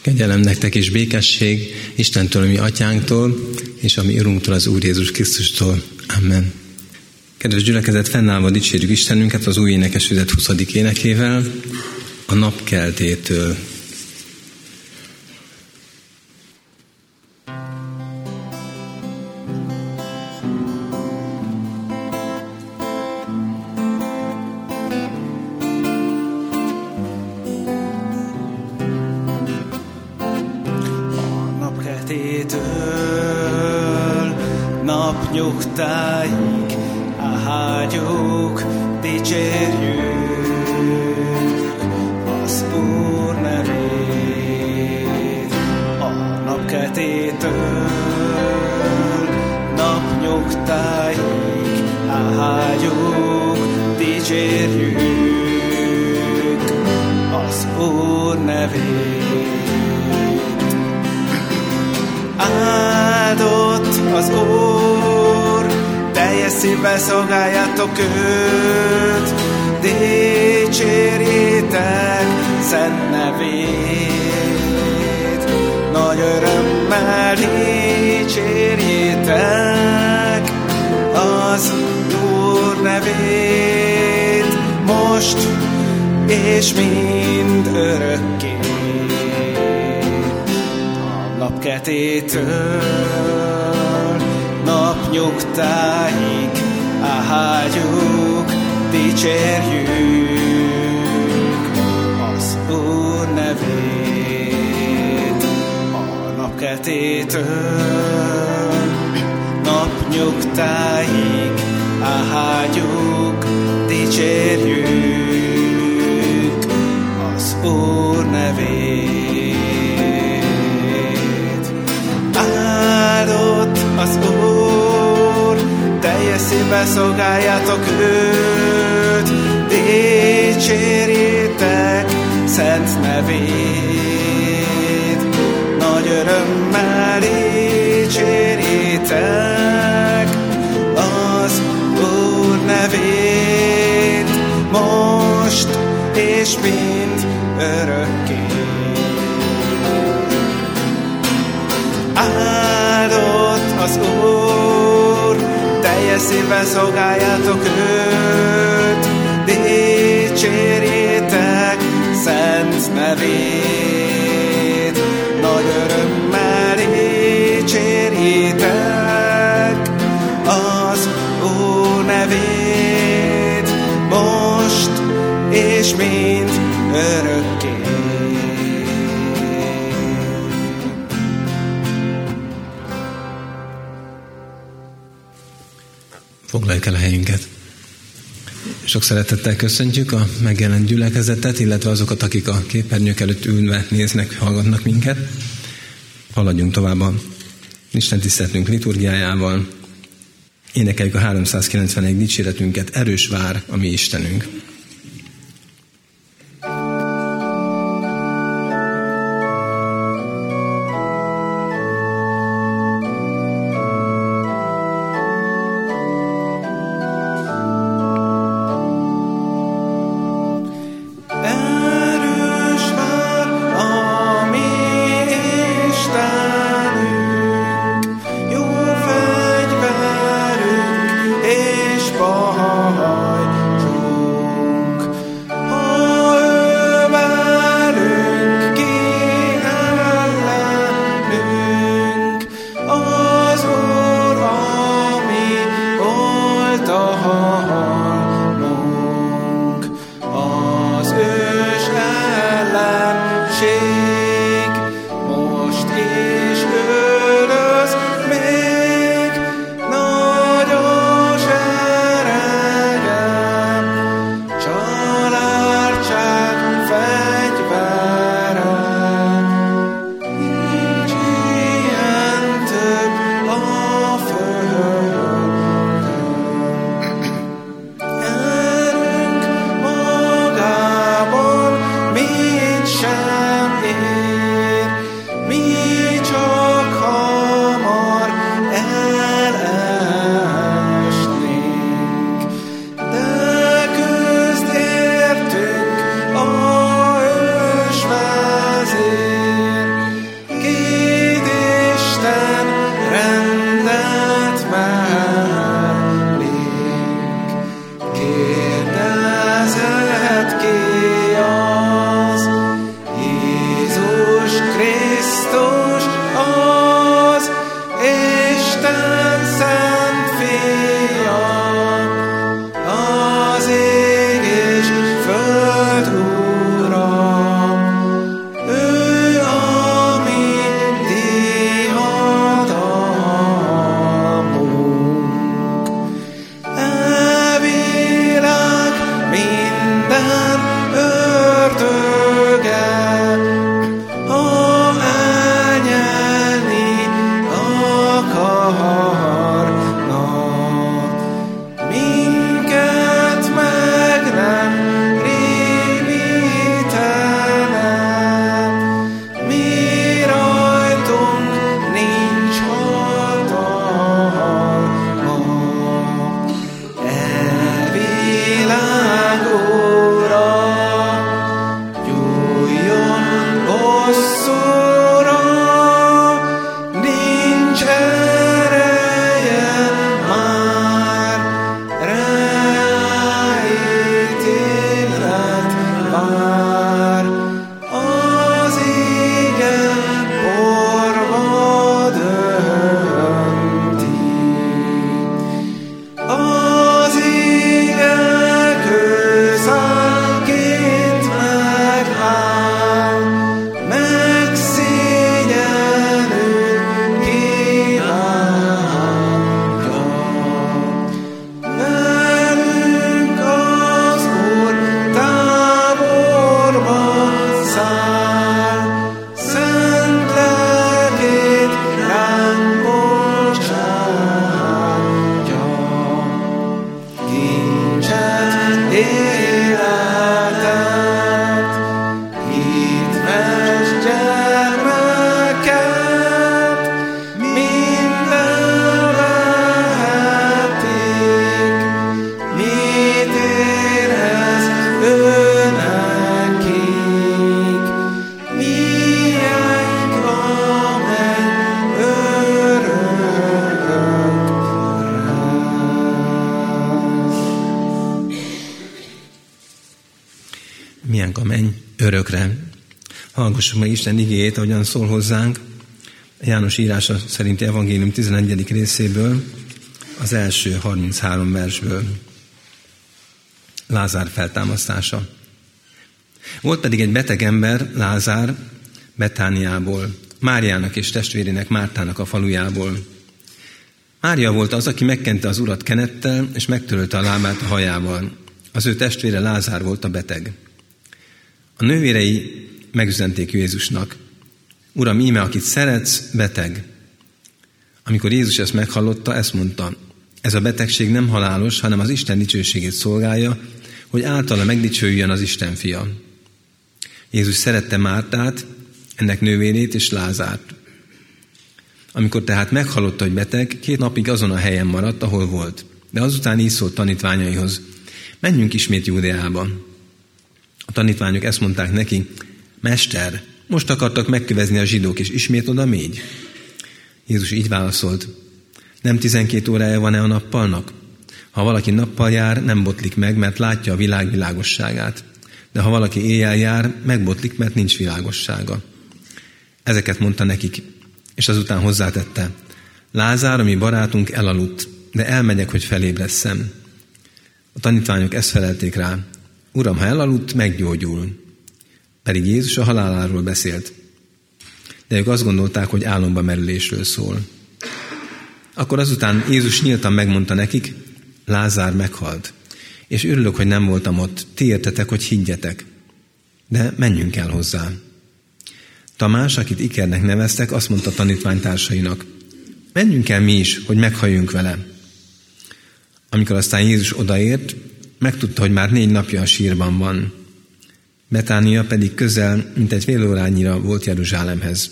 Kegyelem nektek és békesség Istentől, a mi atyánktól, és a mi Urunktól, az Úr Jézus Krisztustól. Amen. Kedves gyülekezet, fennállva dicsérjük Istenünket az új énekesület 20. énekével, a napkeltétől. Napnyugtáig áldjuk, dicsérjük az Úr nevét. A napkeltétől napnyugtáig áldjuk, dicsérjük az Úr nevét. Áldott az Úr, teljes szívvel szolgáljátok őt, dicsérjétek szent nevét. Nagy örömmel dicsérjétek az Úr nevét, most és mind örökké. Napkeltétől napnyugtáig áldjuk, dicsérjük az Úr nevét. A napkeltétől napnyugtáig áldjuk, dicsérjük az Úr nevét. Áldott az Úr, teljes szívvel szolgáljátok őt, dicsérjétek szent nevét. Nagy örömmel dicsérjétek az Úr nevét, most és mind örökké. Áldott az Úr, teljes szívvel szolgáljátok őt, dicsérjétek szent nevét. Nagy örömmel dicsérjétek az Úr nevét, most és mind örökké. Foglaljuk el a helyünket. Sok szeretettel köszöntjük a megjelent gyülekezetet, illetve azokat, akik a képernyők előtt ülve néznek, hallgatnak minket. Haladjunk tovább a Isten tiszteletünk liturgiájával. Énekeljük a 391 dicséretünket, Erős vár a mi Istenünk. Bajcsú menj örökre. Hallgassuk meg Isten igéjét, ahogyan szól hozzánk. János írása szerinti evangélium 11. részéből, az első 33 versből. Lázár feltámasztása. Volt pedig egy beteg ember, Lázár, Betániából, Máriának és testvérének Mártának a falujából. Mária volt az, aki megkente az Urat kenettel, és megtörölte a lábát a hajával. Az ő testvére Lázár volt a beteg. A nővérei megüzenték Jézusnak: Uram, íme, akit szeretsz, beteg. Amikor Jézus ezt meghallotta, ezt mondta: ez a betegség nem halálos, hanem az Isten dicsőségét szolgálja, hogy általa megdicsőjön az Isten fia. Jézus szerette Mártát, ennek nővérét és Lázárt. Amikor tehát meghallotta, hogy beteg, 2 napig azon a helyen maradt, ahol volt. De azután így szólt tanítványaihoz: menjünk ismét Júdeába. A tanítványok ezt mondták neki: Mester, most akartak megkövezni a zsidók, és ismét oda mégy? Jézus így válaszolt: nem 12 órája van-e a nappalnak? Ha valaki nappal jár, nem botlik meg, mert látja a világ világosságát. De ha valaki éjjel jár, megbotlik, mert nincs világossága. Ezeket mondta nekik, és azután hozzátette: Lázár, a mi barátunk, elaludt, de elmegyek, hogy felébresszem. A tanítványok ezt felelték rá: Uram, ha elaludt, meggyógyul. Pedig Jézus a haláláról beszélt. De ők azt gondolták, hogy álomba merülésről szól. Akkor azután Jézus nyíltan megmondta nekik: Lázár meghalt, és örülök, hogy nem voltam ott, ti értetek, hogy higgyetek. De menjünk el hozzá. Tamás, akit Ikernek neveztek, azt mondta tanítványtársainak: menjünk el mi is, hogy meghalljunk vele. Amikor aztán Jézus odaért, megtudta, hogy már 4 napja a sírban van. Betánia pedig közel, mint egy fél órányira volt Jeruzsálemhez.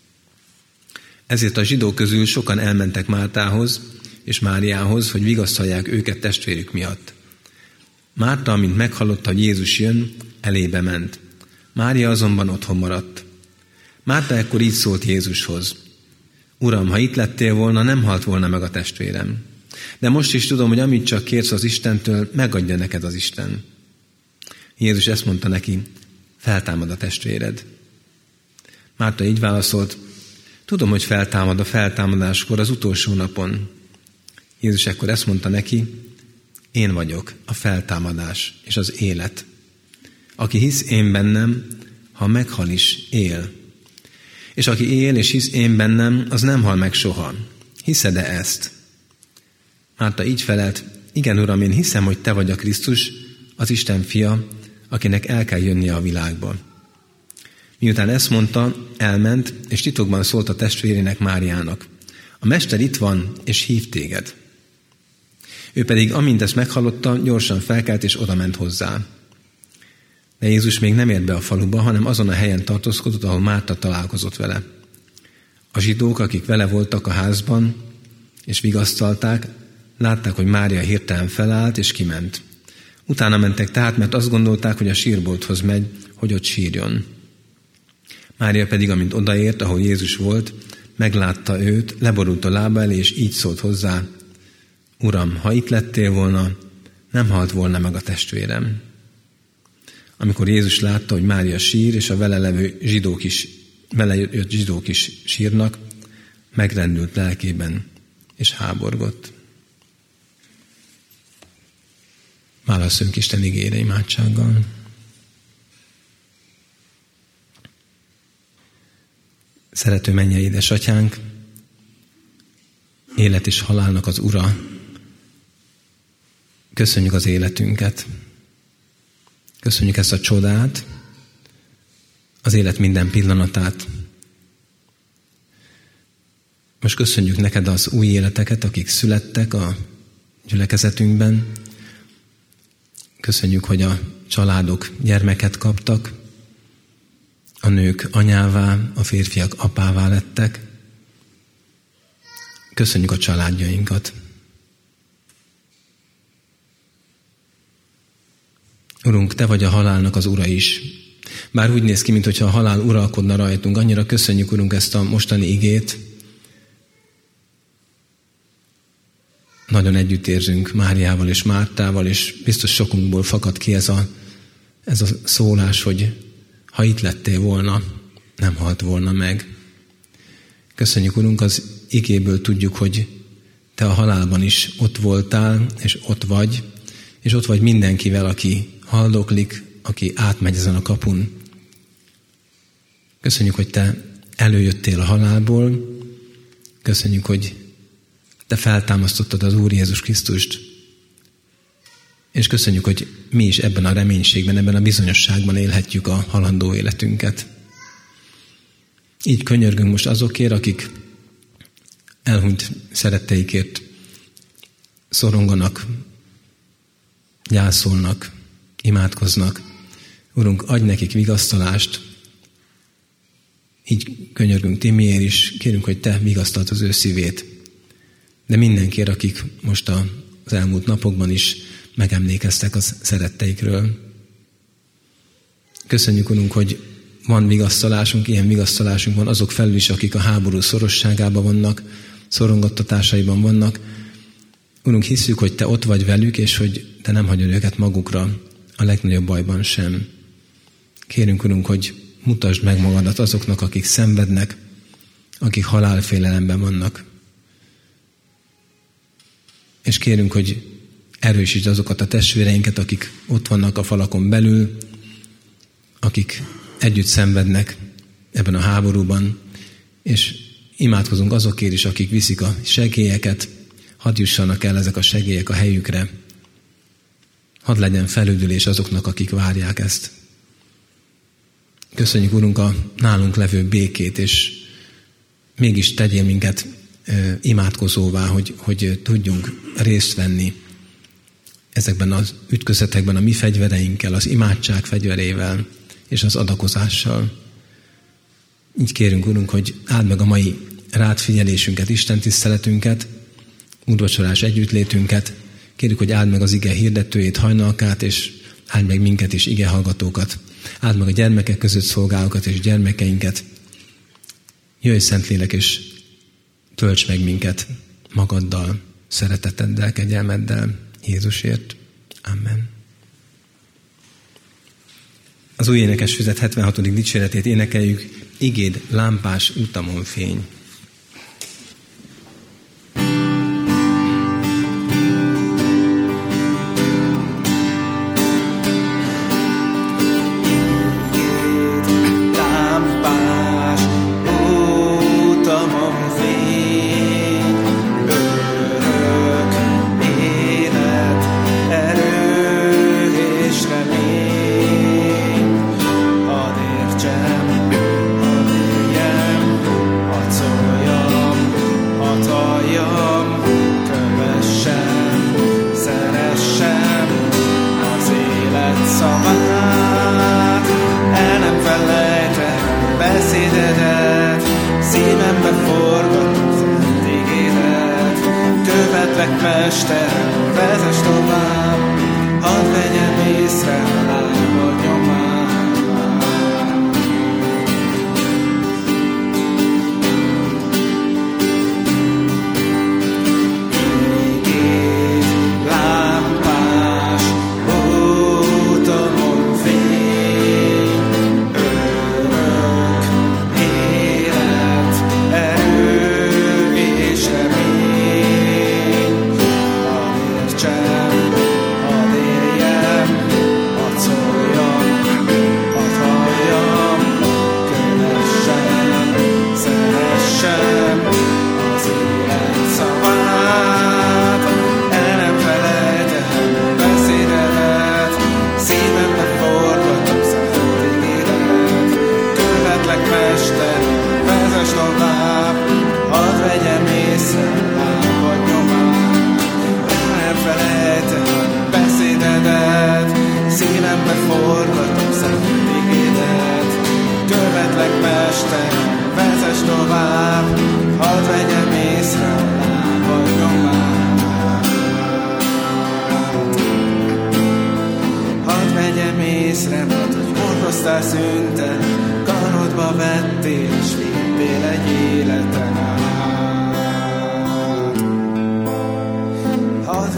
Ezért a zsidók közül sokan elmentek Mártához és Máriához, hogy vigasztalják őket testvérük miatt. Márta, amint meghallotta, hogy Jézus jön, elébe ment. Mária azonban otthon maradt. Márta ekkor így szólt Jézushoz: Uram, ha itt lettél volna, nem halt volna meg a testvérem. De most is tudom, hogy amit csak kérsz az Istentől, megadja neked az Isten. Jézus ezt mondta neki: feltámad a testvéred. Márta így válaszolt: tudom, hogy feltámad a feltámadáskor, az utolsó napon. Jézus ekkor ezt mondta neki: én vagyok a feltámadás és az élet. Aki hisz én bennem, ha meghal is, él. És aki él és hisz én bennem, az nem hal meg soha. Hiszed-e ezt? Márta így felelt: igen, Uram, én hiszem, hogy te vagy a Krisztus, az Isten fia, akinek el kell jönnie a világba. Miután ezt mondta, elment, és titokban szólt a testvérének Máriának: a Mester itt van, és hív téged. Ő pedig, amint ezt meghallotta, gyorsan felkelt, és odament hozzá. De Jézus még nem ért be a faluba, hanem azon a helyen tartózkodott, ahol Márta találkozott vele. A zsidók, akik vele voltak a házban, és vigasztalták, látták, hogy Mária hirtelen felállt, és kiment. Utána mentek tehát, mert azt gondolták, hogy a sírbolthoz megy, hogy ott sírjon. Mária pedig, amint odaért, ahol Jézus volt, meglátta őt, leborult a lába elé, és így szólt hozzá: Uram, ha itt lettél volna, nem halt volna meg a testvérem. Amikor Jézus látta, hogy Mária sír, és a vele jött zsidók is sírnak, megrendült lelkében, és háborgott. Válasszunk Isten igére imádsággal. Szerető mennyei édesatyánk, élet és halálnak az Ura, köszönjük az életünket. Köszönjük ezt a csodát, az élet minden pillanatát. Most köszönjük neked az új életeket, akik születtek a gyülekezetünkben. Köszönjük, hogy a családok gyermeket kaptak, a nők anyává, a férfiak apává lettek. Köszönjük a családjainkat. Urunk, te vagy a halálnak az ura is. Bár úgy néz ki, mintha a halál uralkodna rajtunk. Annyira köszönjük, Urunk, ezt a mostani igét. Nagyon együtt érzünk Máriával és Mártával, és biztos sokunkból fakad ki ez a szólás, hogy ha itt lettél volna, nem halt volna meg. Köszönjük, Urunk, az igéből tudjuk, hogy Te a halálban is ott voltál, és ott vagy mindenkivel, aki haldoklik, aki átmegy ezen a kapun. Köszönjük, hogy Te előjöttél a halálból, köszönjük, hogy Te feltámasztottad az Úr Jézus Krisztust, és köszönjük, hogy mi is ebben a reménységben, ebben a bizonyosságban élhetjük a halandó életünket. Így könyörgünk most azokért, akik elhunyt szeretteikért szoronganak, gyászolnak, imádkoznak. Urunk, adj nekik vigasztalást. Így könyörgünk Timiért is, kérünk, hogy Te vigasztald az ő szívét. De mindenkiért, akik most az elmúlt napokban is megemlékeztek az szeretteikről. Köszönjük, Urunk, hogy van vigasztalásunk, ilyen vigasztalásunk van azok felül is, akik a háború szorosságában vannak, szorongattatásaiban vannak. Urunk, hiszük, hogy Te ott vagy velük, és hogy Te nem hagyod őket magukra a legnagyobb bajban sem. Kérünk, Urunk, hogy mutasd meg magadat azoknak, akik szenvednek, akik halálfélelemben vannak. És kérünk, hogy erősítsd azokat a testvéreinket, akik ott vannak a falakon belül, akik együtt szenvednek ebben a háborúban, és imádkozunk azokért is, akik viszik a segélyeket, hadd jussanak el ezek a segélyek a helyükre. Hadd legyen felüdülés azoknak, akik várják ezt. Köszönjük, Urunk, a nálunk levő békét, és mégis tegyél minket imádkozóvá, hogy tudjunk részt venni ezekben az ütközetekben a mi fegyvereinkkel, az imádság fegyverével és az adakozással. Így kérünk, Urunk, hogy áld meg a mai rád figyelésünket, Isten tiszteletünket, úrvacsorás együttlétünket. Kérjük, hogy áld meg az ige hirdetőjét, hajnalkát, és áld meg minket is, ige hallgatókat. Áld meg a gyermekek között szolgálókat és gyermekeinket. Jöjj, Szentlélek, és tölts meg minket magaddal, szereteteddel, kegyelmeddel, Jézusért. Amen. Az új énekesfüzet 76. dicséretét énekeljük, igéd lámpás utamon fény.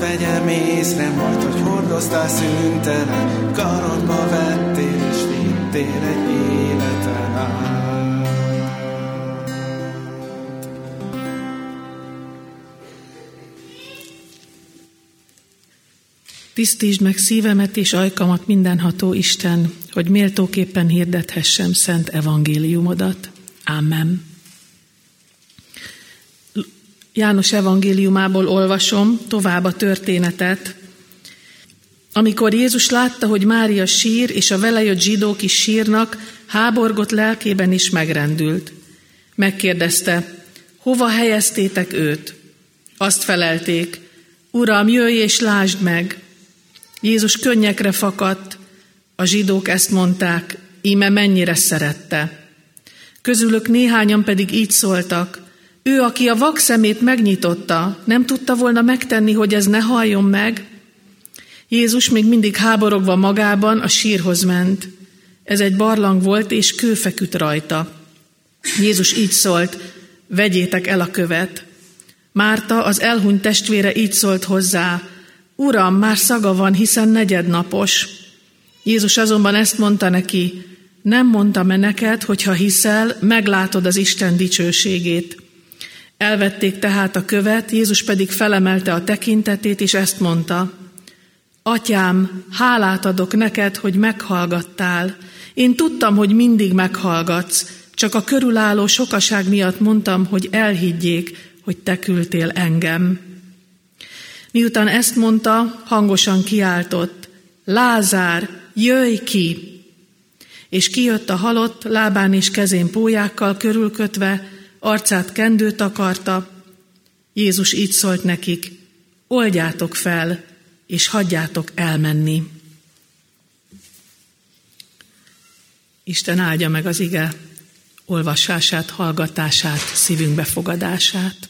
Vegyem észre majd, hogy hordoztál szüntelen, karodba vettél és vittél jöttél egy életen át. Tisztítsd meg szívemet és ajkamat, mindenható Isten, hogy méltóképpen hirdethessem szent evangéliumodat. Amen. János evangéliumából olvasom tovább a történetet. Amikor Jézus látta, hogy Mária sír, és a vele jött zsidók is sírnak, háborgott lelkében is megrendült. Megkérdezte, hova helyeztétek őt? Azt felelték, Uram, jöjj és lásd meg! Jézus könnyekre fakadt, a zsidók ezt mondták, íme mennyire szerette. Közülük néhányan pedig így szóltak, ő, aki a vak szemét megnyitotta, nem tudta volna megtenni, hogy ez ne halljon meg? Jézus még mindig háborogva magában a sírhoz ment. Ez egy barlang volt, és kő feküdt rajta. Jézus így szólt, vegyétek el a követ. Márta, az elhunyt testvére így szólt hozzá, Uram, már szaga van, hiszen negyednapos. Jézus azonban ezt mondta neki, nem mondtam-e neked, hogy ha hiszel, meglátod az Isten dicsőségét. Elvették tehát a követ, Jézus pedig felemelte a tekintetét, és ezt mondta, Atyám, hálát adok neked, hogy meghallgattál. Én tudtam, hogy mindig meghallgatsz, csak a körülálló sokaság miatt mondtam, hogy elhiggyék, hogy te küldtél engem. Miután ezt mondta, hangosan kiáltott, Lázár, jöjj ki! És kijött a halott, lábán és kezén pólyákkal körülkötve, arcát kendő takarta. Jézus így szólt nekik, oldjátok fel, és hagyjátok elmenni. Isten áldja meg az ige olvasását, hallgatását, szívünk befogadását.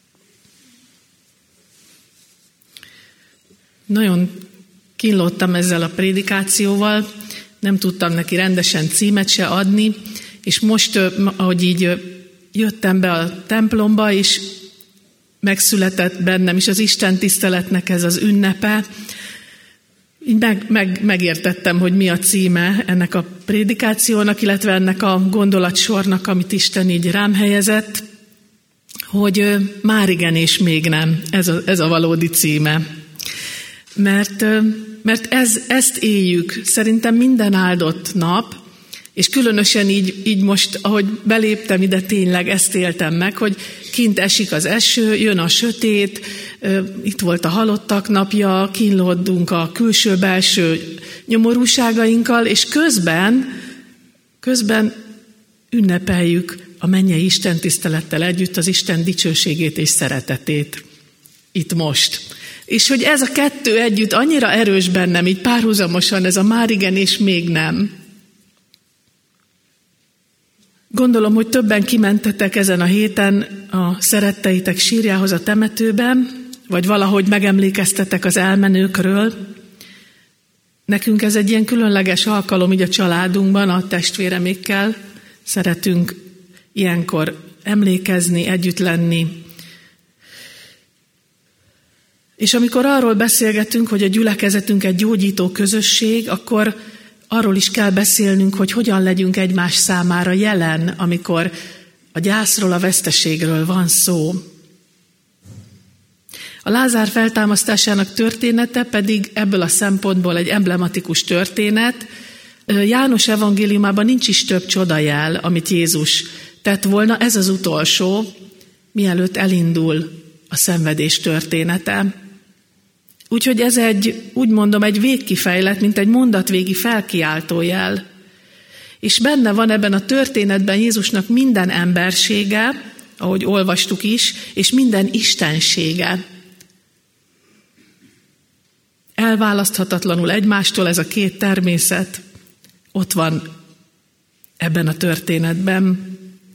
Nagyon kínlódtam ezzel a prédikációval, nem tudtam neki rendesen címet se adni, és most, ahogy így jöttem be a templomba, és megszületett bennem is az Isten tiszteletnek ez az ünnepe, így megértettem, hogy mi a címe ennek a prédikációnak, illetve ennek a gondolatsornak, amit Isten így rám helyezett, hogy már igen és még nem, ez a valódi címe. Mert ezt éljük, szerintem minden áldott nap, és különösen így most, ahogy beléptem ide, tényleg ezt éltem meg, hogy kint esik az eső, jön a sötét, itt volt a halottak napja, kínlódunk a külső-belső nyomorúságainkkal, és közben ünnepeljük a mennyei Isten tisztelettel együtt az Isten dicsőségét és szeretetét. Itt most. És hogy ez a kettő együtt annyira erős bennem, így párhuzamosan, ez a már igen és még nem. Gondolom, hogy többen kimentetek ezen a héten a szeretteitek sírjához a temetőben, vagy valahogy megemlékeztetek az elmenőkről. Nekünk ez egy ilyen különleges alkalom így a családunkban, a testvéremékkel. Szeretünk ilyenkor emlékezni, együtt lenni. És amikor arról beszélgetünk, hogy a gyülekezetünk egy gyógyító közösség, akkor arról is kell beszélnünk, hogy hogyan legyünk egymás számára jelen, amikor a gyászról, a veszteségről van szó. A Lázár feltámasztásának története pedig ebből a szempontból egy emblematikus történet. János evangéliumában nincs is több csodajel, amit Jézus tett volna, ez az utolsó, mielőtt elindul a szenvedés története. Úgyhogy ez egy végkifejlet, mint egy mondatvégi felkiáltójel. És benne van ebben a történetben Jézusnak minden embersége, ahogy olvastuk is, és minden istensége. Elválaszthatatlanul egymástól ez a két természet ott van ebben a történetben.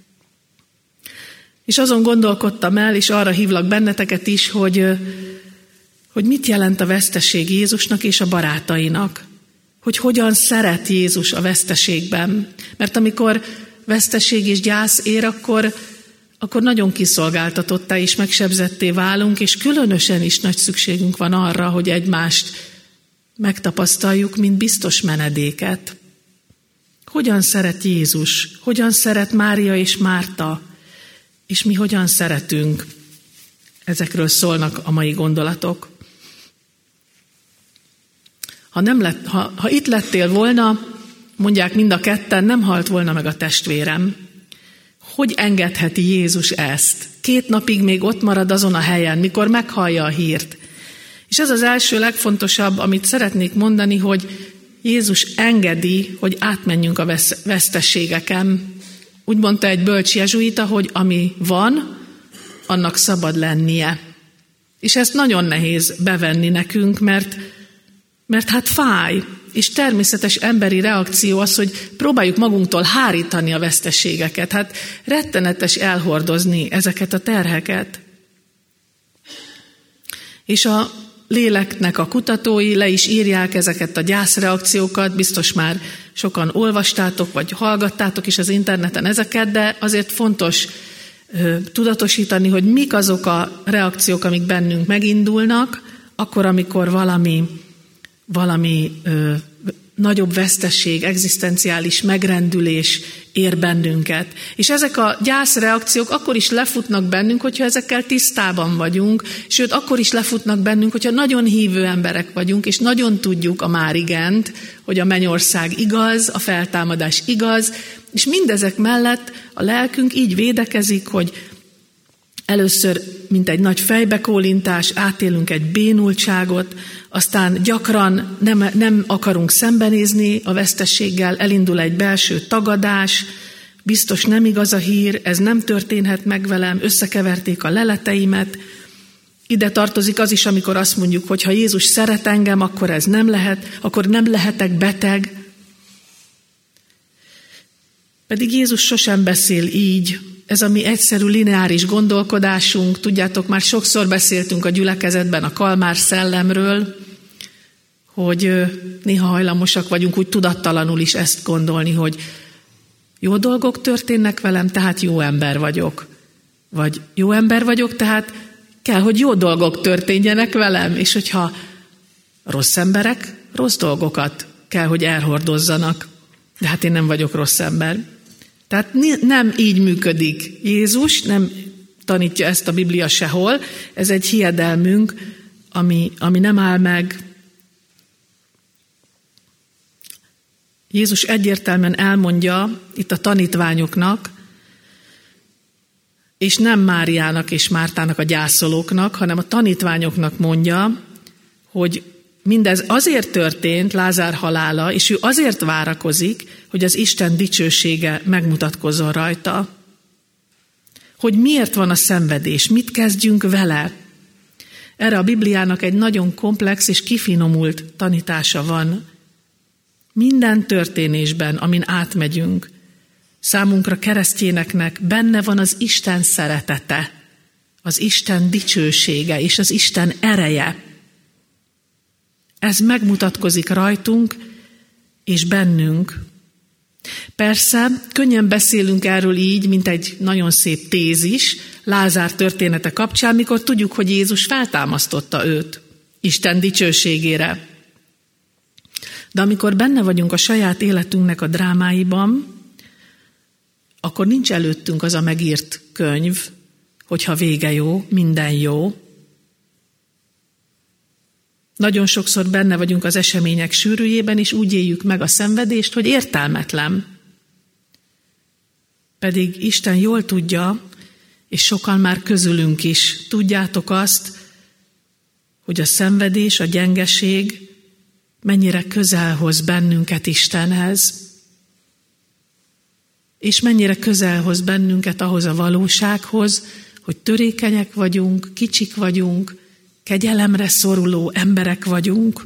És azon gondolkodtam el, és arra hívlak benneteket is, hogy mit jelent a veszteség Jézusnak és a barátainak. Hogy hogyan szeret Jézus a veszteségben. Mert amikor veszteség és gyász ér, akkor nagyon kiszolgáltatottá és megsebzetté válunk, és különösen is nagy szükségünk van arra, hogy egymást megtapasztaljuk, mint biztos menedéket. Hogyan szeret Jézus? Hogyan szeret Mária és Márta? És mi hogyan szeretünk? Ezekről szólnak a mai gondolatok. Ha itt lettél volna, mondják mind a ketten, nem halt volna meg a testvérem. Hogy engedheti Jézus ezt? 2 napig még ott marad azon a helyen, mikor meghallja a hírt. És ez az első legfontosabb, amit szeretnék mondani, hogy Jézus engedi, hogy átmenjünk a veszteségeken. Úgy mondta egy bölcs jezsuita, hogy ami van, annak szabad lennie. És ezt nagyon nehéz bevenni nekünk, mert hát fáj, és természetes emberi reakció az, hogy próbáljuk magunktól hárítani a veszteségeket. Hát rettenetes elhordozni ezeket a terheket. És a léleknek a kutatói le is írják ezeket a gyászreakciókat, biztos már sokan olvastátok, vagy hallgattátok is az interneten ezeket, de azért fontos tudatosítani, hogy mik azok a reakciók, amik bennünk megindulnak, akkor, amikor valami nagyobb vesztesség, egzisztenciális megrendülés ér bennünket. És ezek a gyászreakciók akkor is lefutnak bennünk, hogyha ezekkel tisztában vagyunk, sőt, akkor is lefutnak bennünk, hogyha nagyon hívő emberek vagyunk, és nagyon tudjuk a már igent, hogy a mennyország igaz, a feltámadás igaz, és mindezek mellett a lelkünk így védekezik, hogy először, mint egy nagy fejbekólintás, átélünk egy bénultságot, aztán gyakran nem akarunk szembenézni a vesztességgel, elindul egy belső tagadás, biztos nem igaz a hír, ez nem történhet meg velem, összekeverték a leleteimet. Ide tartozik az is, amikor azt mondjuk, hogy ha Jézus szeret engem, akkor ez nem lehet, akkor nem lehetek beteg. Pedig Jézus sosem beszél így. Ez a mi egyszerű lineáris gondolkodásunk, tudjátok, már sokszor beszéltünk a gyülekezetben a Kalmár szellemről, hogy néha hajlamosak vagyunk úgy tudattalanul is ezt gondolni, hogy jó dolgok történnek velem, tehát jó ember vagyok. Vagy jó ember vagyok, tehát kell, hogy jó dolgok történjenek velem, és hogyha rossz emberek, rossz dolgokat kell, hogy elhordozzanak. De hát én nem vagyok rossz ember. Tehát nem így működik Jézus, nem tanítja ezt a Biblia sehol. Ez egy hiedelmünk, ami nem áll meg. Jézus egyértelműen elmondja itt a tanítványoknak, és nem Máriának és Mártának a gyászolóknak, hanem a tanítványoknak mondja, hogy mindez azért történt, Lázár halála, és ő azért várakozik, hogy az Isten dicsősége megmutatkozzon rajta. Hogy miért van a szenvedés, mit kezdjünk vele. Erre a Bibliának egy nagyon komplex és kifinomult tanítása van. Minden történésben, amin átmegyünk, számunkra keresztényeknek benne van az Isten szeretete, az Isten dicsősége és az Isten ereje. Ez megmutatkozik rajtunk és bennünk. Persze, könnyen beszélünk erről így, mint egy nagyon szép tézis, Lázár története kapcsán, mikor tudjuk, hogy Jézus feltámasztotta őt Isten dicsőségére. De amikor benne vagyunk a saját életünknek a drámáiban, akkor nincs előttünk az a megírt könyv, hogyha vége jó, minden jó. Nagyon sokszor benne vagyunk az események sűrűjében, és úgy éljük meg a szenvedést, hogy értelmetlen. Pedig Isten jól tudja, és sokan már közülünk is tudjátok azt, hogy a szenvedés, a gyengeség mennyire közel hoz bennünket Istenhez, és mennyire közel hoz bennünket ahhoz a valósághoz, hogy törékenyek vagyunk, kicsik vagyunk, kegyelemre szoruló emberek vagyunk.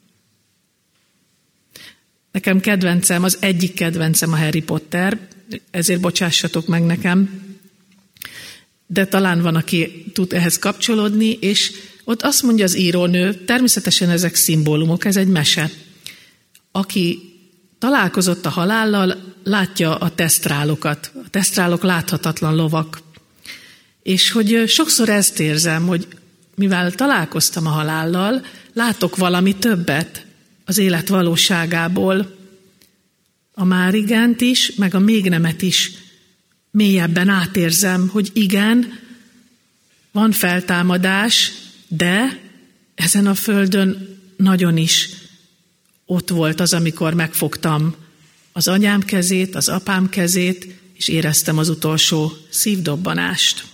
Nekem kedvencem, az egyik kedvencem a Harry Potter, ezért bocsássatok meg nekem, de talán van, aki tud ehhez kapcsolódni, és ott azt mondja az írónő, természetesen ezek szimbólumok, ez egy mese. Aki találkozott a halállal, látja a tesztrálokat. A tesztrálok láthatatlan lovak. És hogy sokszor ezt érzem, hogy mivel találkoztam a halállal, látok valami többet az élet valóságából, a már igent is, meg a még nemet is mélyebben átérzem, hogy igen, van feltámadás, de ezen a földön nagyon is ott volt az, amikor megfogtam az anyám kezét, az apám kezét, és éreztem az utolsó szívdobbanást.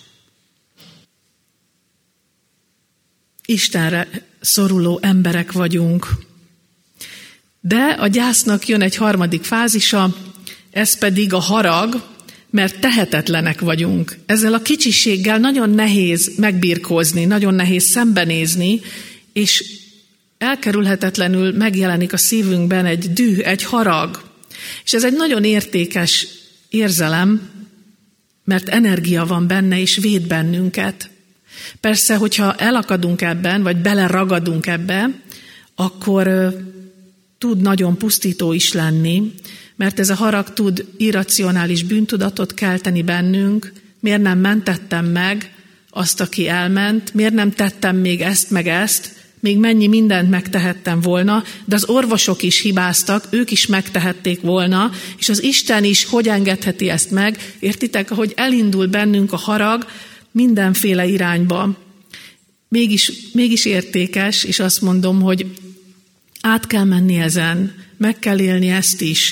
Istenre szoruló emberek vagyunk. De a gyásznak jön egy harmadik fázisa, ez pedig a harag, mert tehetetlenek vagyunk. Ezzel a kicsiséggel nagyon nehéz megbirkózni, nagyon nehéz szembenézni, és elkerülhetetlenül megjelenik a szívünkben egy düh, egy harag. És ez egy nagyon értékes érzelem, mert energia van benne, és véd bennünket. Persze, hogyha elakadunk ebben, vagy beleragadunk ebbe, akkor tud nagyon pusztító is lenni, mert ez a harag tud irracionális bűntudatot kelteni bennünk. Miért nem mentettem meg azt, aki elment? Miért nem tettem még ezt, meg ezt? Még mennyi mindent megtehettem volna, de az orvosok is hibáztak, ők is megtehették volna, és az Isten is hogy engedheti ezt meg? Értitek, ahogy elindul bennünk a harag mindenféle irányba. Mégis értékes, és azt mondom, hogy át kell menni ezen, meg kell élni ezt is,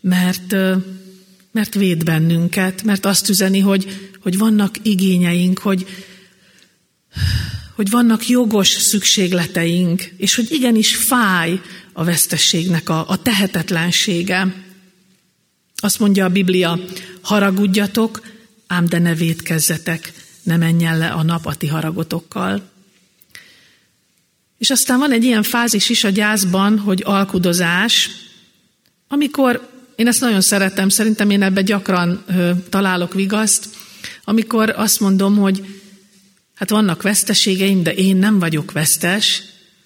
mert véd bennünket, mert azt üzeni, hogy vannak igényeink, hogy vannak jogos szükségleteink, és hogy igenis fáj a vesztességnek a tehetetlensége. Azt mondja a Biblia, haragudjatok, ám de ne vétkezzetek, ne menjen le a nap a ti haragotokkal. És aztán van egy ilyen fázis is a gyászban, hogy alkudozás, amikor, én ezt nagyon szeretem, szerintem én ebben gyakran találok vigaszt, amikor azt mondom, hogy hát vannak veszteségeim, de én nem vagyok vesztes,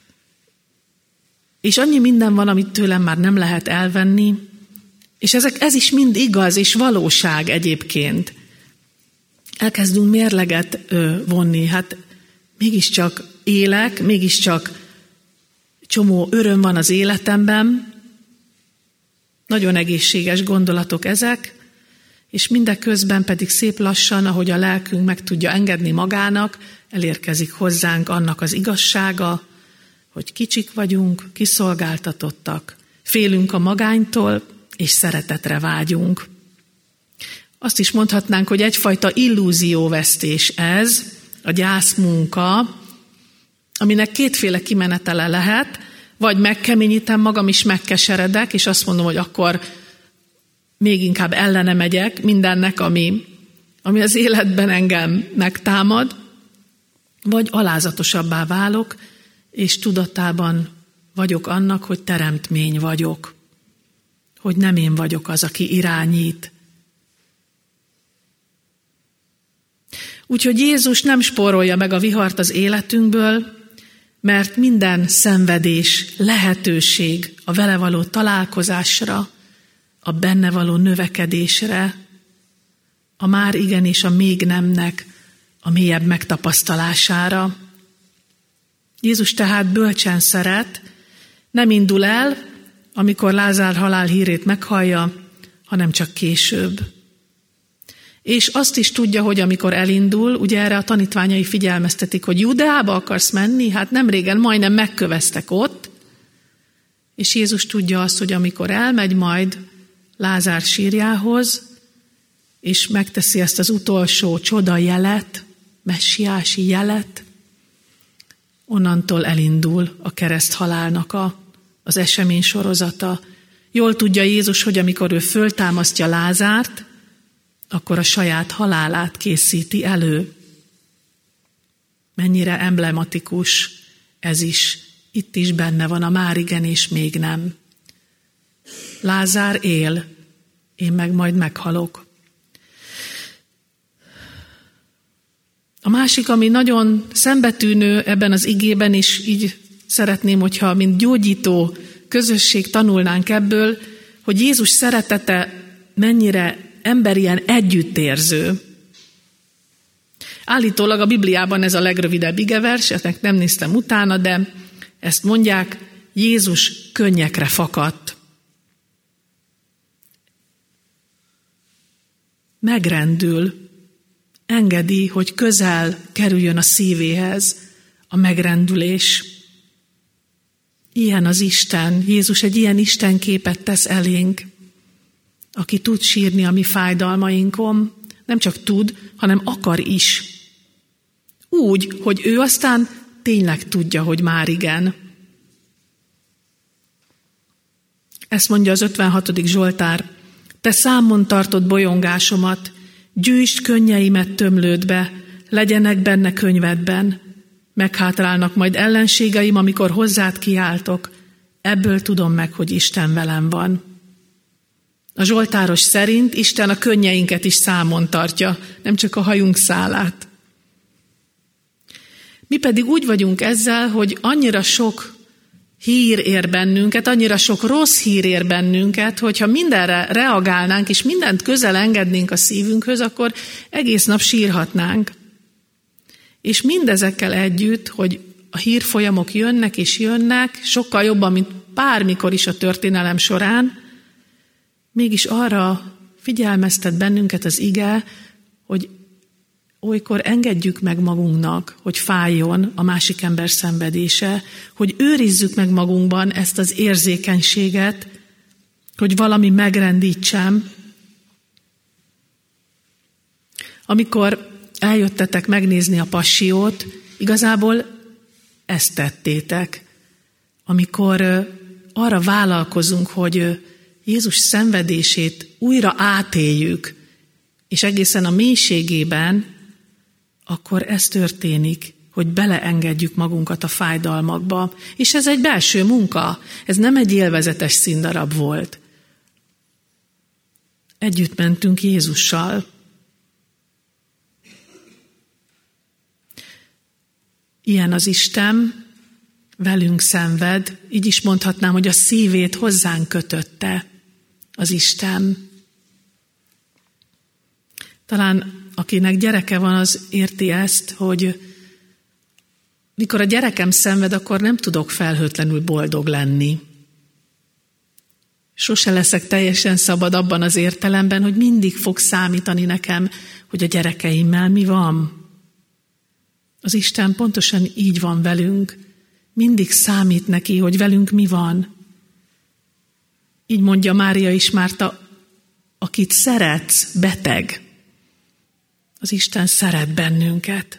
és annyi minden van, amit tőlem már nem lehet elvenni, és ez is mind igaz és valóság egyébként. Elkezdünk mérleget vonni, hát mégiscsak élek, mégiscsak csomó öröm van az életemben, nagyon egészséges gondolatok ezek, és mindeközben pedig szép lassan, ahogy a lelkünk meg tudja engedni magának, elérkezik hozzánk annak az igazsága, hogy kicsik vagyunk, kiszolgáltatottak, félünk a magánytól, és szeretetre vágyunk. Azt is mondhatnánk, hogy egyfajta illúzióvesztés ez, a gyászmunka, aminek kétféle kimenetele lehet, vagy megkeményítem magam is, megkeseredek, és azt mondom, hogy akkor még inkább ellene megyek mindennek, ami az életben engem megtámad, vagy alázatosabbá válok, és tudatában vagyok annak, hogy teremtmény vagyok, hogy nem én vagyok az, aki irányít. Úgyhogy Jézus nem spórolja meg a vihart az életünkből, mert minden szenvedés, lehetőség a vele való találkozásra, a benne való növekedésre, a már igen és a még nemnek a mélyebb megtapasztalására. Jézus tehát bölcsen szeret, nem indul el, amikor Lázár halál hírét meghallja, hanem csak később. És azt is tudja, hogy amikor elindul, ugye erre a tanítványai figyelmeztetik, hogy Judeába akarsz menni, hát nem régen majdnem megköveztek ott, és Jézus tudja azt, hogy amikor elmegy majd Lázár sírjához, és megteszi ezt az utolsó csoda jelet, messiási jelet, onnantól elindul a kereszthalálnak az esemény sorozata. Jól tudja Jézus, hogy amikor ő föltámasztja Lázárt, akkor a saját halálát készíti elő. Mennyire emblematikus ez is. Itt is benne van a már igen és még nem. Lázár él, én meg majd meghalok. A másik, ami nagyon szembetűnő ebben az igében, és így szeretném, hogyha mint gyógyító közösség tanulnánk ebből, hogy Jézus szeretete mennyire emberien együttérző. Állítólag a Bibliában ez a legrövidebb igevers, ennek nem néztem utána, de ezt mondják, Jézus könnyekre fakadt. megrendül, engedi, hogy közel kerüljön a szívéhez a megrendülés. Ilyen az Isten. Jézus egy ilyen Istenképet tesz elénk, aki tud sírni a mi fájdalmainkon. Nem csak tud, hanem akar is. Úgy, hogy ő aztán tényleg tudja, hogy már igen. Ezt mondja az 56. Zsoltár. Te számon tartod bolyongásomat, gyűjtsd könnyeimet tömlődbe, legyenek benne könyvedben. Meghátrálnak majd ellenségeim, amikor hozzád kiáltok. Ebből tudom meg, hogy Isten velem van. A zsoltáros szerint Isten a könnyeinket is számon tartja, nem csak a hajunk szálát. Mi pedig úgy vagyunk ezzel, hogy annyira sok hír ér bennünket, annyira sok rossz hír ér bennünket, hogyha mindenre reagálnánk, és mindent közel engednénk a szívünkhöz, akkor egész nap sírhatnánk. És mindezekkel együtt, hogy a hírfolyamok jönnek és jönnek, sokkal jobban, mint bármikor is a történelem során, mégis arra figyelmeztet bennünket az ige, hogy olykor engedjük meg magunknak, hogy fájjon a másik ember szenvedése, hogy őrizzük meg magunkban ezt az érzékenységet, hogy valami megrendítsem. Amikor eljöttetek megnézni a Passiót, igazából ezt tettétek. Amikor arra vállalkozunk, hogy Jézus szenvedését újra átéljük, és egészen a mélységében, akkor ez történik, hogy beleengedjük magunkat a fájdalmakba. És ez egy belső munka, ez nem egy élvezetes színdarab volt. Együtt mentünk Jézussal. Ilyen az Isten, velünk szenved, így is mondhatnám, hogy a szívét hozzánk kötötte az Isten. Talán akinek gyereke van, az érti ezt, hogy mikor a gyerekem szenved, akkor nem tudok felhőtlenül boldog lenni. Sose leszek teljesen szabad abban az értelemben, hogy mindig fog számítani nekem, hogy a gyerekeimmel mi van. Az Isten pontosan így van velünk. Mindig számít neki, hogy velünk mi van. Így mondja Mária is Márta, akit szeretsz, beteg. Az Isten szeret bennünket.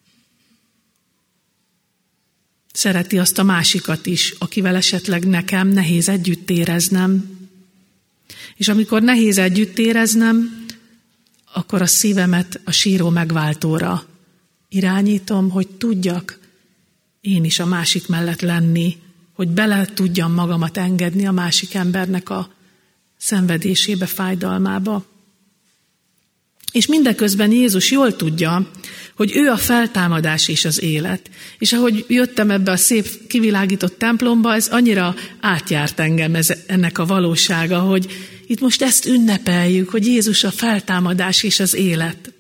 Szereti azt a másikat is, akivel esetleg nekem nehéz együtt éreznem. És amikor nehéz együtt éreznem, akkor a szívemet a síró megváltóra irányítom, hogy tudjak én is a másik mellett lenni, hogy bele tudjam magamat engedni a másik embernek a szenvedésébe, fájdalmába. És mindeközben Jézus jól tudja, hogy ő a feltámadás és az élet. És ahogy jöttem ebbe a szép kivilágított templomba, ez annyira átjárt engem ennek a valósága, hogy itt most ezt ünnepeljük, hogy Jézus a feltámadás és az élet.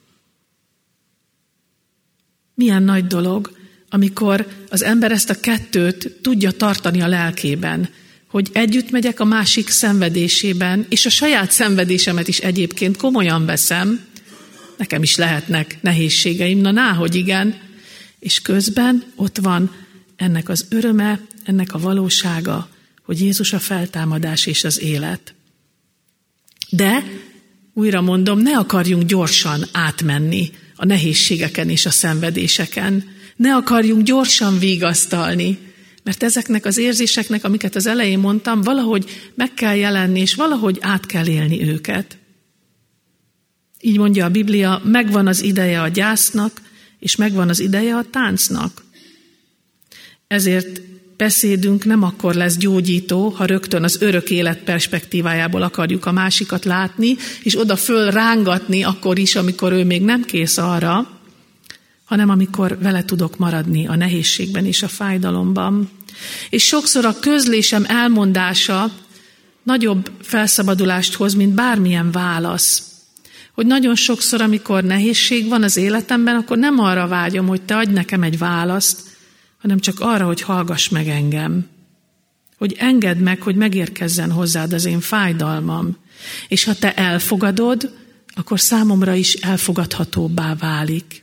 Milyen nagy dolog, amikor az ember ezt a kettőt tudja tartani a lelkében, hogy együtt megyek a másik szenvedésében, és a saját szenvedésemet is egyébként komolyan veszem, nekem is lehetnek nehézségeim, na náhogy igen, és közben ott van ennek az öröme, ennek a valósága, hogy Jézus a feltámadás és az élet. De, újra mondom, ne akarjunk gyorsan átmenni a nehézségeken és a szenvedéseken. Ne akarjunk gyorsan vigasztalni, mert ezeknek az érzéseknek, amiket az elején mondtam, valahogy meg kell jelenni, és valahogy át kell élni őket. Így mondja a Biblia, megvan az ideje a gyásznak, és megvan az ideje a táncnak. Ezért beszédünk nem akkor lesz gyógyító, ha rögtön az örök élet perspektívájából akarjuk a másikat látni, és oda föl rángatni akkor is, amikor ő még nem kész arra, hanem amikor vele tudok maradni a nehézségben és a fájdalomban. És sokszor a közlésem elmondása nagyobb felszabadulást hoz, mint bármilyen válasz. Hogy nagyon sokszor, amikor nehézség van az életemben, akkor nem arra vágyom, hogy te adj nekem egy választ, hanem csak arra, hogy hallgass meg engem. Hogy engedd meg, hogy megérkezzen hozzád az én fájdalmam. És ha te elfogadod, akkor számomra is elfogadhatóbbá válik.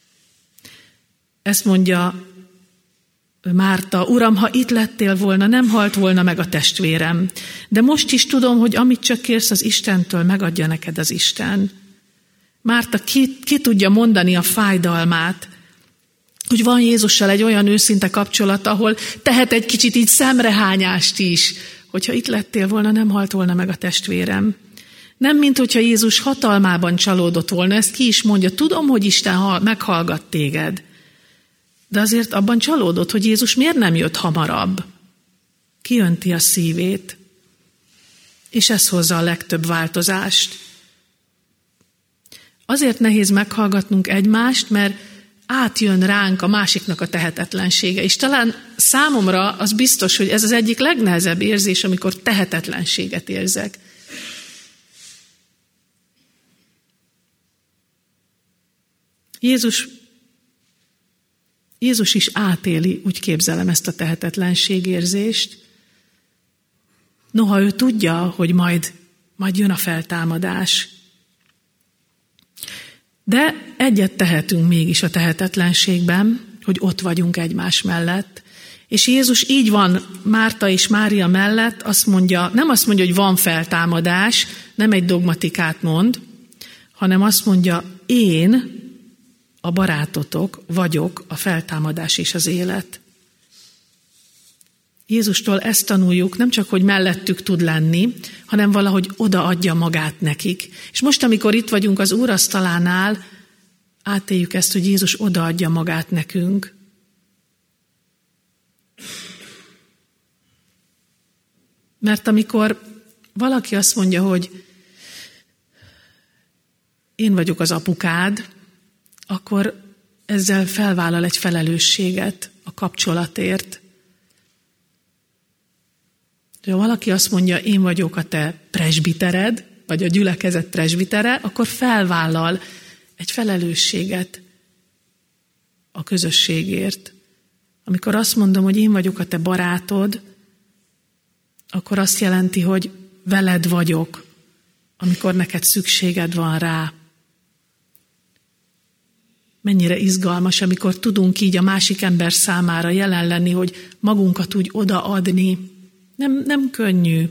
Ezt mondja Márta: Uram, ha itt lettél volna, nem halt volna meg a testvérem. De most is tudom, hogy amit csak kérsz az Istentől, megadja neked az Isten. Márta ki tudja mondani a fájdalmát, hogy van Jézussal egy olyan őszinte kapcsolat, ahol tehet egy kicsit így szemrehányást is, hogyha itt lettél volna, nem halt volna meg a testvérem. Nem, mint hogyha Jézus hatalmában csalódott volna, ezt ki is mondja, tudom, hogy Isten meghallgat téged. De azért abban csalódott, hogy Jézus miért nem jött hamarabb. Kiönti a szívét, és ez hozza a legtöbb változást. Azért nehéz meghallgatnunk egymást, mert átjön ránk a másiknak a tehetetlensége. És talán számomra az biztos, hogy ez az egyik legnehezebb érzés, amikor tehetetlenséget érzek. Jézus is átéli, úgy képzelem, ezt a tehetetlenségérzést. Noha ő tudja, hogy majd jön a feltámadás. De egyet tehetünk mégis a tehetetlenségben, hogy ott vagyunk egymás mellett. És Jézus így van Márta és Mária mellett, nem azt mondja, hogy van feltámadás, nem egy dogmatikát mond, hanem azt mondja, én, a barátotok vagyok, a feltámadás és az élet. Jézustól ezt tanuljuk, nem csak, hogy mellettük tud lenni, hanem valahogy odaadja magát nekik. És most, amikor itt vagyunk az úrasztalánál, átéljük ezt, hogy Jézus odaadja magát nekünk. Mert amikor valaki azt mondja, hogy én vagyok az apukád, akkor ezzel felvállal egy felelősséget a kapcsolatért. Ha valaki azt mondja, én vagyok a te presbitered, vagy a gyülekezet presbitere, akkor felvállal egy felelősséget a közösségért. Amikor azt mondom, hogy én vagyok a te barátod, akkor azt jelenti, hogy veled vagyok, amikor neked szükséged van rá. Mennyire izgalmas, amikor tudunk így a másik ember számára jelen lenni, hogy magunkat úgy odaadni. Nem könnyű.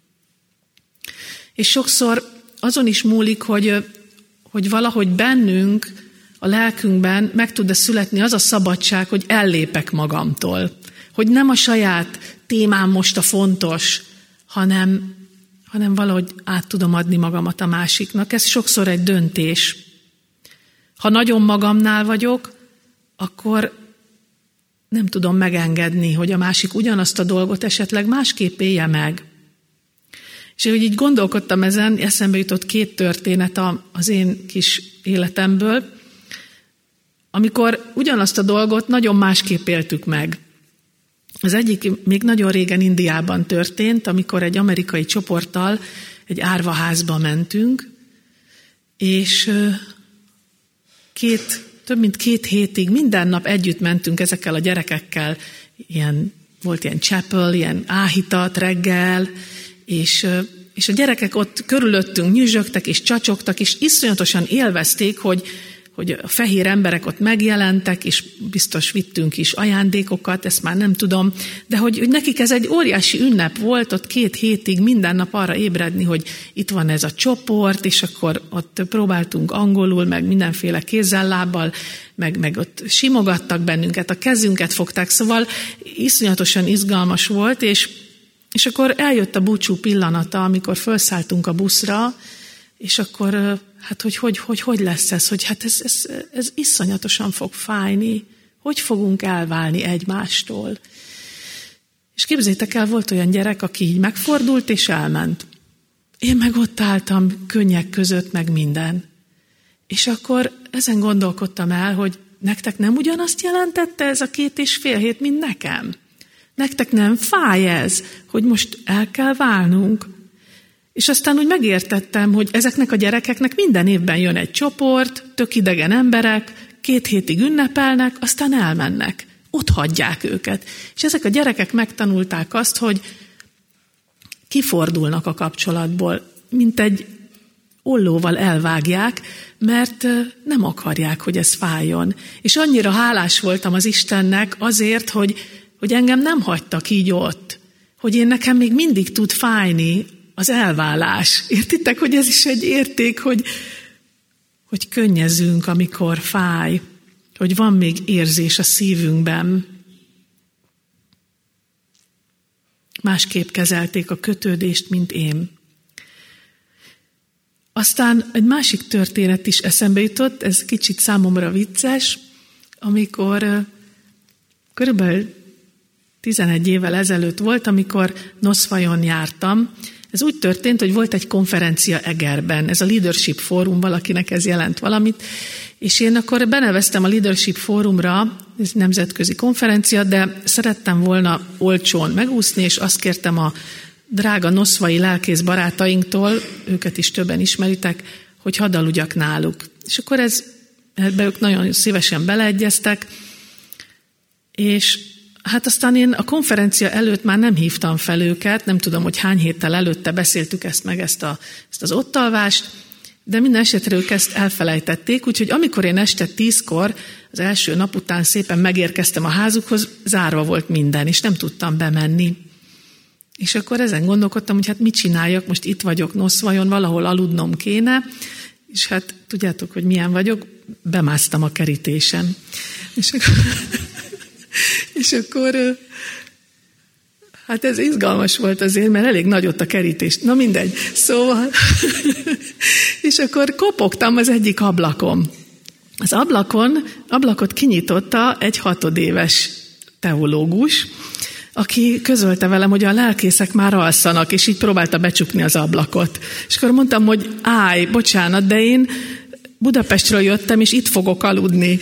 És sokszor azon is múlik, hogy valahogy bennünk, a lelkünkben meg tud-e születni az a szabadság, hogy ellépek magamtól. Hogy nem a saját témám most a fontos, hanem valahogy át tudom adni magamat a másiknak. Ez sokszor egy döntés. Ha nagyon magamnál vagyok, akkor nem tudom megengedni, hogy a másik ugyanazt a dolgot esetleg másképp élje meg. És hogy így gondolkodtam ezen, eszembe jutott 2 történet az én kis életemből, amikor ugyanazt a dolgot nagyon másképp éltük meg. Az egyik még nagyon régen Indiában történt, amikor egy amerikai csoporttal egy árvaházba mentünk, és több mint 2 hétig minden nap együtt mentünk ezekkel a gyerekekkel, volt ilyen chapel, ilyen áhítat reggel, és a gyerekek ott körülöttünk nyüzsögtek és csacsogtak, és iszonyatosan élvezték, hogy a fehér emberek ott megjelentek, és biztos vittünk is ajándékokat, ezt már nem tudom, de hogy nekik ez egy óriási ünnep volt, ott 2 hétig minden nap arra ébredni, hogy itt van ez a csoport, és akkor ott próbáltunk angolul, meg mindenféle kézzel-lábbal, meg ott simogattak bennünket, a kezünket fogták, szóval iszonyatosan izgalmas volt, és akkor eljött a búcsú pillanata, amikor felszálltunk a buszra, és akkor hát hogy lesz ez, hogy hát ez iszonyatosan fog fájni, hogy fogunk elválni egymástól. És képzeljétek el, volt olyan gyerek, aki így megfordult és elment. Én meg ott álltam könnyek között, meg minden. És akkor ezen gondolkodtam el, hogy nektek nem ugyanazt jelentette ez a 2,5 hét, mint nekem? Nektek nem fáj ez, hogy most el kell válnunk? És aztán úgy megértettem, hogy ezeknek a gyerekeknek minden évben jön egy csoport, tök idegen emberek, 2 hétig ünnepelnek, aztán elmennek. Ott hagyják őket. És ezek a gyerekek megtanulták azt, hogy kifordulnak a kapcsolatból, mint egy ollóval elvágják, mert nem akarják, hogy ez fájjon. És annyira hálás voltam az Istennek azért, hogy engem nem hagytak így ott, hogy nekem még mindig tud fájni az elválás. Értitek, hogy ez is egy érték, hogy könnyezünk, amikor fáj, hogy van még érzés a szívünkben. Másképp kezelték a kötődést, mint én. Aztán egy másik történet is eszembe jutott, ez kicsit számomra vicces, amikor körülbelül 11 évvel ezelőtt volt, amikor Noszfajon jártam. Ez úgy történt, hogy volt egy konferencia Egerben, ez a Leadership Fórum, valakinek ez jelent valamit, és én akkor beneveztem a Leadership Fórumra, ez nemzetközi konferencia, de szerettem volna olcsón megúszni, és azt kértem a drága noszvai lelkész barátainktól, őket is többen ismeritek, hogy hadd aludjak náluk. És akkor ebbe ők nagyon szívesen beleegyeztek, és hát aztán én a konferencia előtt már nem hívtam fel őket, nem tudom, hogy hány héttel előtte beszéltük ezt az ottalvást, de minden esetre ők ezt elfelejtették, úgyhogy amikor én este 10-kor, az első nap után szépen megérkeztem a házukhoz, zárva volt minden, és nem tudtam bemenni. És akkor ezen gondolkodtam, hogy hát mit csináljak, most itt vagyok Noszvajon, valahol aludnom kéne, és hát tudjátok, hogy milyen vagyok, bemásztam a kerítésen. És akkor hát ez izgalmas volt azért, mert elég nagy ott a kerítés. Na mindegy. Szóval, és akkor kopogtam az egyik ablakon. Az ablakot kinyitotta egy 6 éves teológus, aki közölte velem, hogy a lelkészek már alszanak, és így próbálta becsukni az ablakot. És akkor mondtam, hogy állj, bocsánat, de én Budapestről jöttem, és itt fogok aludni.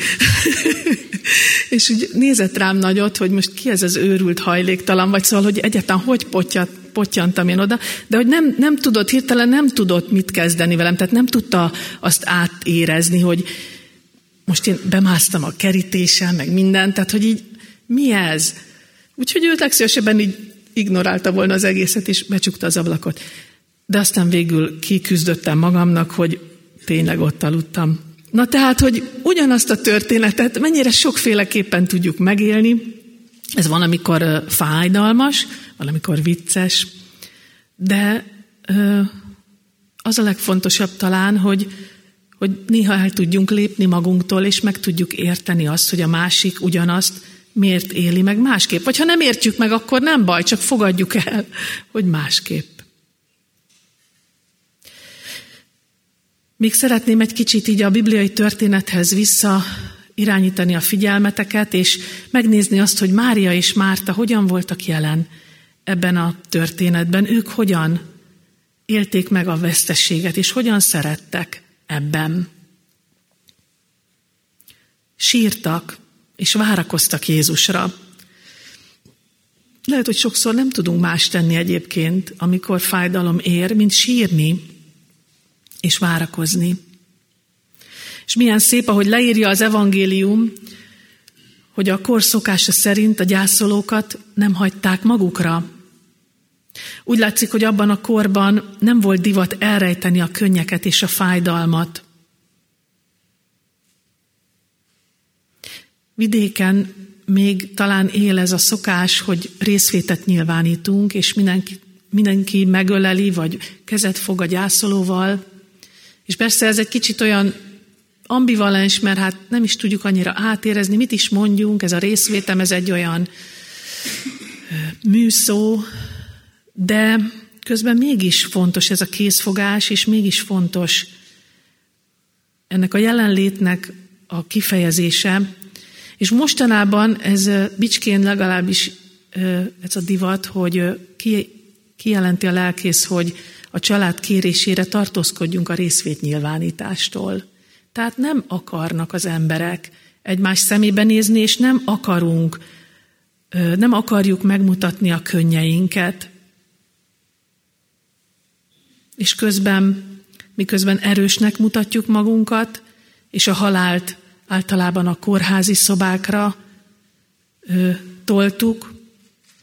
És úgy nézett rám nagyot, hogy most ki ez az őrült hajléktalan, vagy szóval, hogy egyáltalán hogy pottyantam én oda, de hogy nem tudott, hirtelen nem tudott mit kezdeni velem, tehát nem tudta azt átérezni, hogy most én bemásztam a kerítésen, meg mindent, tehát hogy így mi ez? Úgyhogy ő legszívesebben így ignorálta volna az egészet, és becsukta az ablakot. De aztán végül kiküzdöttem magamnak, hogy tényleg ott aludtam. Na tehát, hogy ugyanazt a történetet mennyire sokféleképpen tudjuk megélni. Ez van, amikor fájdalmas, valamikor vicces, de az a legfontosabb talán, hogy néha el tudjunk lépni magunktól, és meg tudjuk érteni azt, hogy a másik ugyanazt miért éli meg másképp. Vagy ha nem értjük meg, akkor nem baj, csak fogadjuk el, hogy másképp. Még szeretném egy kicsit így a bibliai történethez vissza irányítani a figyelmeteket, és megnézni azt, hogy Mária és Márta hogyan voltak jelen ebben a történetben. Ők hogyan élték meg a vesztességet, és hogyan szerettek ebben. Sírtak, és várakoztak Jézusra. Lehet, hogy sokszor nem tudunk más tenni egyébként, amikor fájdalom ér, mint sírni és várakozni. És milyen szép, ahogy leírja az evangélium, hogy a kor szokása szerint a gyászolókat nem hagyták magukra. Úgy látszik, hogy abban a korban nem volt divat elrejteni a könnyeket és a fájdalmat. Vidéken még talán él ez a szokás, hogy részvétet nyilvánítunk, és mindenki megöleli, vagy kezet fog a gyászolóval. És persze ez egy kicsit olyan ambivalens, mert hát nem is tudjuk annyira átérezni, mit is mondjunk, ez a részvétem, ez egy olyan műszó, de közben mégis fontos ez a kézfogás, és mégis fontos ennek a jelenlétnek a kifejezése. És mostanában ez Bicskén legalábbis ez a divat, hogy kijelenti a lelkész, hogy a család kérésére tartózkodjunk a részvétnyilvánítástól. Tehát nem akarnak az emberek egymás szemébe nézni, és nem akarjuk megmutatni a könnyeinket. És miközben erősnek mutatjuk magunkat, és a halált általában a kórházi szobákra toltuk,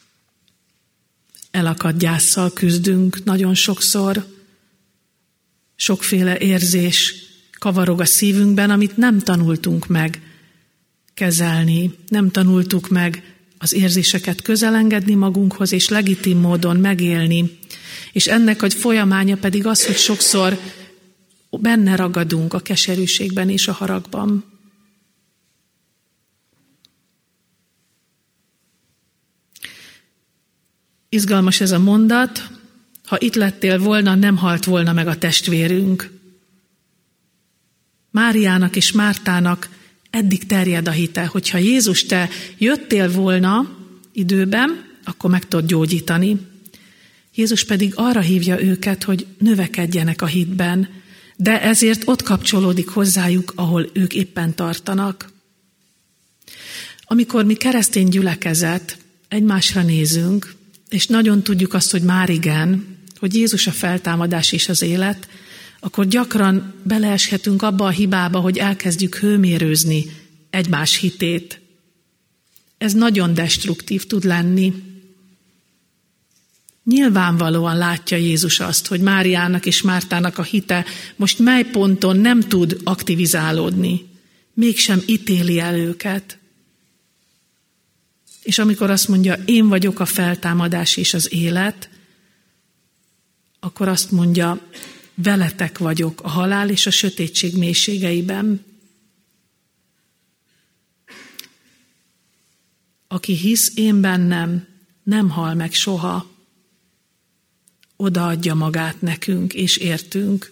elakadt gyásszal küzdünk nagyon sokszor, Sokféle érzés kavarog a szívünkben, amit nem tanultunk meg kezelni, nem tanultuk meg az érzéseket közelengedni magunkhoz, és legitim módon megélni. És ennek a folyamánya pedig az, hogy sokszor benne ragadunk a keserűségben és a haragban. Izgalmas ez a mondat, ha itt lettél volna, nem halt volna meg a testvérünk. Máriának és Mártának eddig terjed a hite, hogyha Jézus, te jöttél volna időben, akkor meg tudod gyógyítani. Jézus pedig arra hívja őket, hogy növekedjenek a hitben, de ezért ott kapcsolódik hozzájuk, ahol ők éppen tartanak. Amikor mi keresztény gyülekezet egymásra nézünk, és nagyon tudjuk azt, hogy már igen, hogy Jézus a feltámadás és az élet, akkor gyakran beleeshetünk abba a hibába, hogy elkezdjük hőmérőzni egymás hitét. Ez nagyon destruktív tud lenni. Nyilvánvalóan látja Jézus azt, hogy Máriának és Mártának a hite most mely ponton nem tud aktivizálódni, mégsem ítéli el őket. És amikor azt mondja, én vagyok a feltámadás és az élet, akkor azt mondja, veletek vagyok a halál és a sötétség mélységeiben. Aki hisz én bennem, nem hal meg soha. Odaadja magát nekünk és értünk.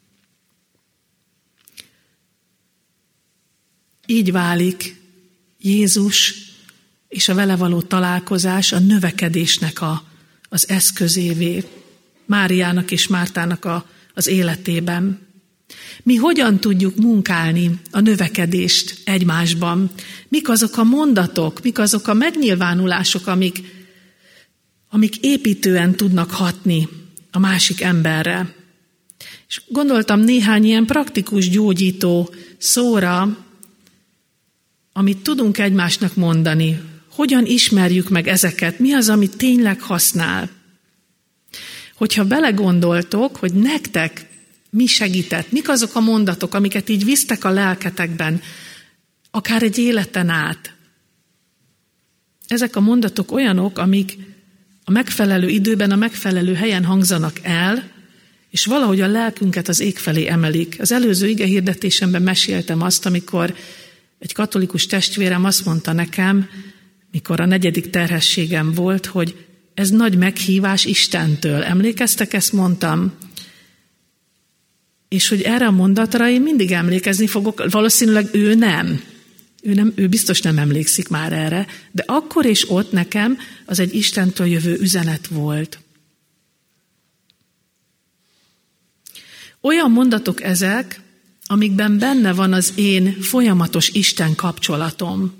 Így válik Jézus és a vele való találkozás a növekedésnek az eszközévé, Máriának és Mártának az életében. Mi hogyan tudjuk munkálni a növekedést egymásban? Mik azok a mondatok, mik azok a megnyilvánulások, amik építően tudnak hatni a másik emberre? És gondoltam néhány ilyen praktikus gyógyító szóra, amit tudunk egymásnak mondani. Hogyan ismerjük meg ezeket? Mi az, amit tényleg használ? Hogyha belegondoltok, hogy nektek mi segített, mik azok a mondatok, amiket így visztek a lelketekben, akár egy életen át. Ezek a mondatok olyanok, amik a megfelelő időben, a megfelelő helyen hangzanak el, és valahogy a lelkünket az ég felé emelik. Az előző igehirdetésemben meséltem azt, amikor egy katolikus testvérem azt mondta nekem, mikor a 4. terhességem volt, hogy ez nagy meghívás Istentől. Emlékeztek, ezt mondtam? És hogy erre a mondatra én mindig emlékezni fogok, valószínűleg ő nem. Ő biztos nem emlékszik már erre, de akkor és ott nekem az egy Istentől jövő üzenet volt. Olyan mondatok ezek, amikben benne van az én folyamatos Isten kapcsolatom.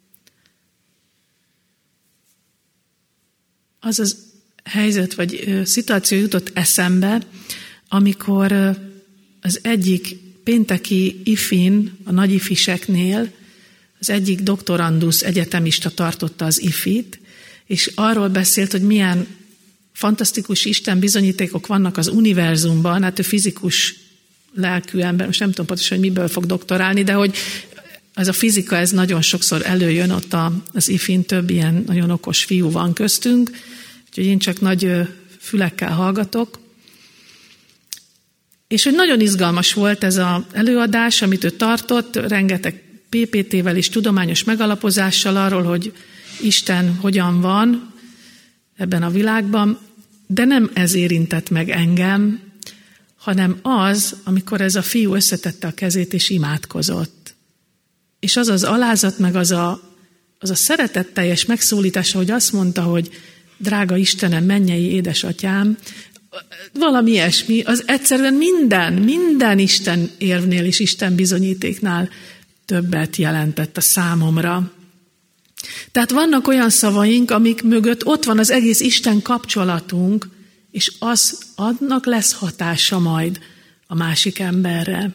Az az helyzet vagy szituáció jutott eszembe, amikor az egyik pénteki ifin, a nagy ifiseknél az egyik doktorandusz egyetemista tartotta az ifit, és arról beszélt, hogy milyen fantasztikus Isten bizonyítékok vannak az univerzumban, hát ő fizikus lelkű ember, most nem tudom pontosan, hogy miből fog doktorálni, de hogy ez a fizika, ez nagyon sokszor előjön ott az ifin, több ilyen nagyon okos fiú van köztünk, úgyhogy én csak nagy fülekkel hallgatok. És hogy nagyon izgalmas volt ez az előadás, amit ő tartott, rengeteg PPT-vel és tudományos megalapozással arról, hogy Isten hogyan van ebben a világban, de nem ez érintett meg engem, hanem az, amikor ez a fiú összetette a kezét és imádkozott. És az az alázat, meg az a szeretetteljes megszólítása, hogy azt mondta, hogy drága Istenem, mennyei édesatyám, valami ilyesmi, az egyszerűen minden Isten érvnél és Isten bizonyítéknál többet jelentett a számomra. Tehát vannak olyan szavaink, amik mögött ott van az egész Isten kapcsolatunk, és annak lesz hatása majd a másik emberre.